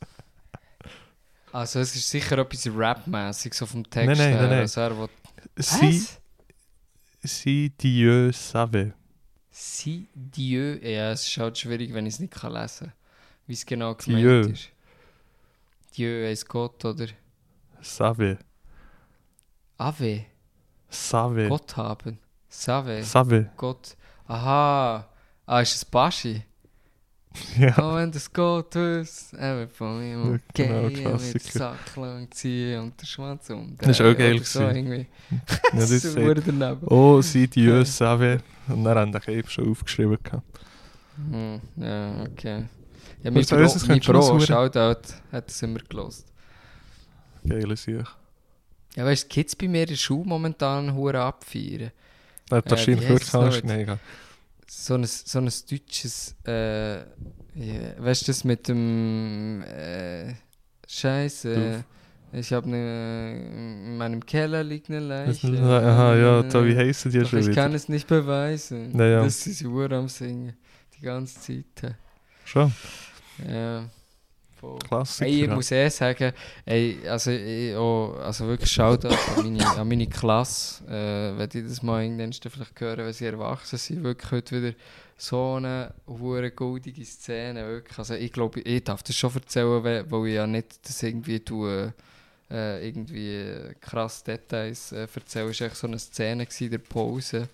Also es ist sicher etwas Rap-mäßig, so vom Text Nein, nein, her. nein, nein. Also er will... Si, Was? si Dieu savait. Si Dieu... Ja, es ist halt schwierig, wenn ich es nicht kann lesen kann. Wie es genau gemeint Dieu. ist. Dieu heisst Gott, oder? Savait. Ave. Savait. Gott haben. Save. Savait. Gott. Aha. Ah, ist es Baschi? Ja. Oh, wenn das Gott ist. Er von mir Ja, genau, okay, er wird Klassiker. Sack lang ziehen und der Schwanz um. Das ist auch geil Oder so gewesen. irgendwie. Ja, Das das ist sagt, verdammt daneben. oh, si Dieu Okay. savait. Und dann haben die eben schon aufgeschrieben. gehabt. Hm, ja, okay. Ja, Aber mein so Bro, ist es, mein könnte schon Bro was Shoutout, hat es immer gelost. Geile Sicht. Ja, weißt du, die Kids bei mir in der Schule momentan hure abfeiern. Er hat Äh, wahrscheinlich wie heisst wirklich es Angst. noch? Nein, egal. So ein, so ein deutsches, äh, ja, weißt du, das mit dem, äh, Scheiße, ich habe ne, in meinem Keller liegt eine Das- Leiche. Aha, ja, da, wie heissen die Doch schon ich wieder? kann es nicht beweisen. Ja, ja. Das ist sie hure am Singen, die ganze Zeit. Schon. Ja, voll. Klassiker. Hey, ich muss eh sagen, ey, also, ich, oh, also wirklich Shoutout an meine, an meine Klasse. Äh, wenn die das mal irgendwann vielleicht hören, wenn sie erwachsen sind, wirklich heute wieder so eine hure goldige Szene. Wirklich. Also ich glaube, ich darf das schon erzählen, weil weil ich ja nicht das irgendwie tue, äh, irgendwie krass Details äh, erzähle. Es war echt so eine Szene in der Pause,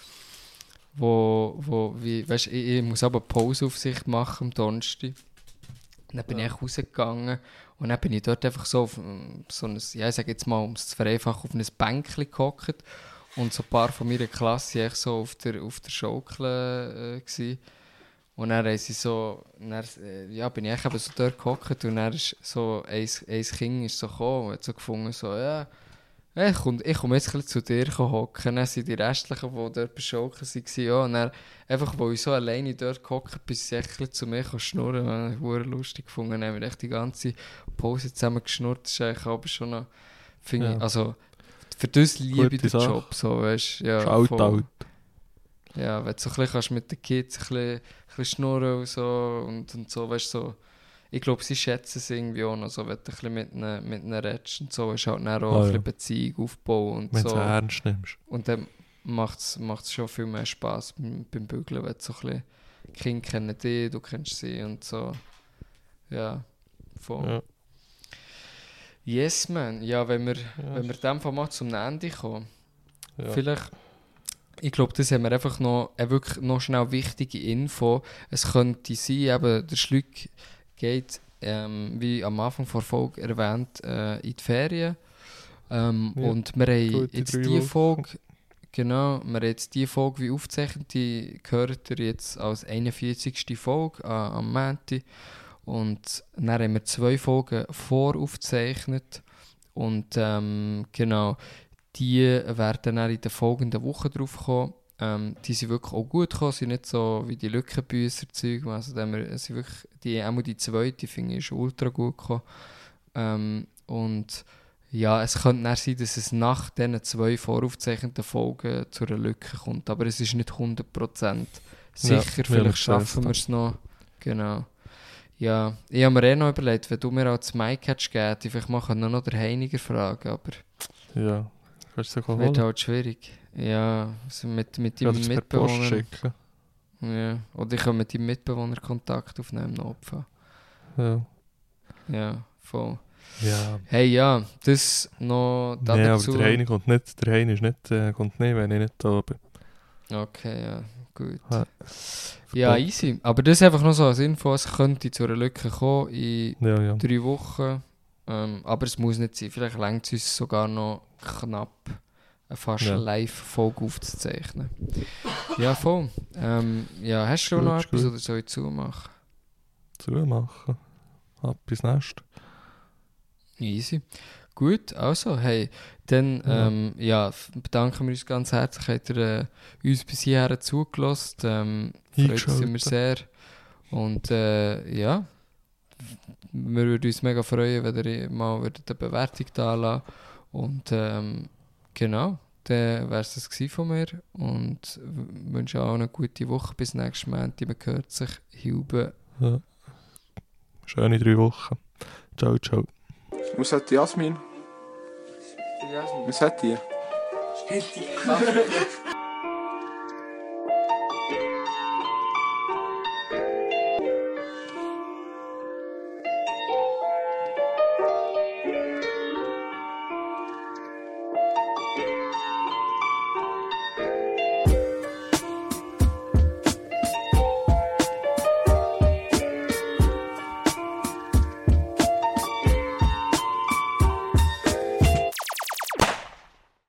wo, wo wie, weißt, ich, ich muss aber Pauseaufsicht machen am Donnerstag. Dann bin Ja. ich rausgegangen und dann bin ich dort einfach so auf so ein, ja, ich sage jetzt mal, um es zu vereinfachen, auf ein Bänkchen gehockt und so ein paar von meiner Klasse waren so auf der, auf der Schaukel äh, gewesen. Und dann haben sie so, dann, äh, ja, bin ich eben so dort gehockt und dann ist so ein, ein Kind ist so gekommen und hat so gefunden, so, ja, ich komme ich komm jetzt ein bisschen zu dir hocken. Dann sind die Restlichen, die dort bei der Schaukel waren, ja, und dann, einfach weil ich so alleine dort gehockt bin, sie ein bisschen zu mir schnurren. Das habe ich lustig gefunden. Dann haben wir echt die ganze Pause zusammen geschnurrt. Das ist eigentlich aber schon noch, finde Ja. ich, also für das liebe ich Gute den Sache. Job. So, weißt, ja, Shoutout. voll. Ja, wenn du so ein bisschen kannst mit den Kids ein bisschen, ein bisschen schnurren und so und, und so, weißt so. Ich glaube, sie schätzen es irgendwie auch noch, so, wenn du ein bisschen mit ihnen, mit ihnen redest und so, ist halt dann auch Ah, ein ja. bisschen Beziehung aufbauen und Wenn du so. es ernst nimmst. Und dann macht es schon viel mehr Spass beim, beim Bügeln, wenn du so ein bisschen Kinder kennen dich, du kennst sie und so. Ja, voll. Ja. Yes, man. Ja, wenn wir, Ja. wenn wir dem Format zum Ende kommen, Ja. vielleicht, ich glaube, das haben wir einfach noch, eine wirklich noch schnell wichtige Info. Es könnte sein, eben, der Schlück geht, ähm, wie am Anfang der Folge erwähnt, äh, in die Ferien. Ähm, Ja, und wir haben gute jetzt drei diese Wochen. Folge, genau, wir haben jetzt diese Folge wie aufgezeichnet, die gehört ihr jetzt als einundvierzigste Folge äh, am Montag. Und dann haben wir zwei Folgen voraufgezeichnet. Und ähm, genau, die werden dann in den folgenden Wochen drauf kommen. Ähm, die sind wirklich auch gut gekommen, sind nicht so wie die Lückenbüsser-Zeug. Also da haben wir, sind wirklich, die, auch die zweite, finde ich, ist ultra gut gekommen. Ähm, und ja, es könnte dann sein, dass es nach diesen zwei voraufgezeichneten Folgen zu einer Lücke kommt. Aber es ist nicht hundert Prozent sicher. Ja, Vielleicht wir haben schaffen wir es es noch. Genau. Ja, ich habe mir eh noch überlegt, wenn du mir als Mic hättest gegeben, vielleicht mal noch den Heiniger fragen, aber Ja. Kannst du es wird holen? halt schwierig. Ja, also mit, mit Ja, deinem das per Post Mitbewohner. schicken. Ja. Oder ich kann mit deinem Mitbewohner Kontakt aufnehmen im Notfall. Ja. Ja, voll. Ja. Hey, ja, das noch Nee, aber dazu. der Heine kommt nicht, der Heine ist nicht, äh, kommt nicht, wenn ich nicht da bin. Okay, ja, gut. Ja. Ja, easy. Aber das ist einfach noch so als Info, es könnte zu einer Lücke kommen in Ja, ja. drei Wochen. Ähm, aber es muss nicht sein. Vielleicht reicht es uns sogar noch knapp, eine fast Ja. Live-Folge aufzuzeichnen. Ja, voll. Ähm, ja, hast du Gut, noch ist etwas gut. oder soll ich zumachen? Zumachen. Ab bis nächstes. Easy. Gut, also, hey, dann Ja. ähm, ja, f- bedanken wir uns ganz herzlich, habt ihr äh, uns bis hierher zugelassen. Ähm, freut uns Eingeschaltet. immer sehr. Und äh, ja, wir würden uns mega freuen, wenn ihr mal würdet eine Bewertung da lassen. Und ähm, genau, dann wäre es das gewesen von mir. Und w- wünsche auch eine gute Woche bis nächstes Montag. Man hört sich. Hilbe. Ja. Schöne drei Wochen. Ciao, ciao. Was hat die Jasmin? Was hat die? Hätte ich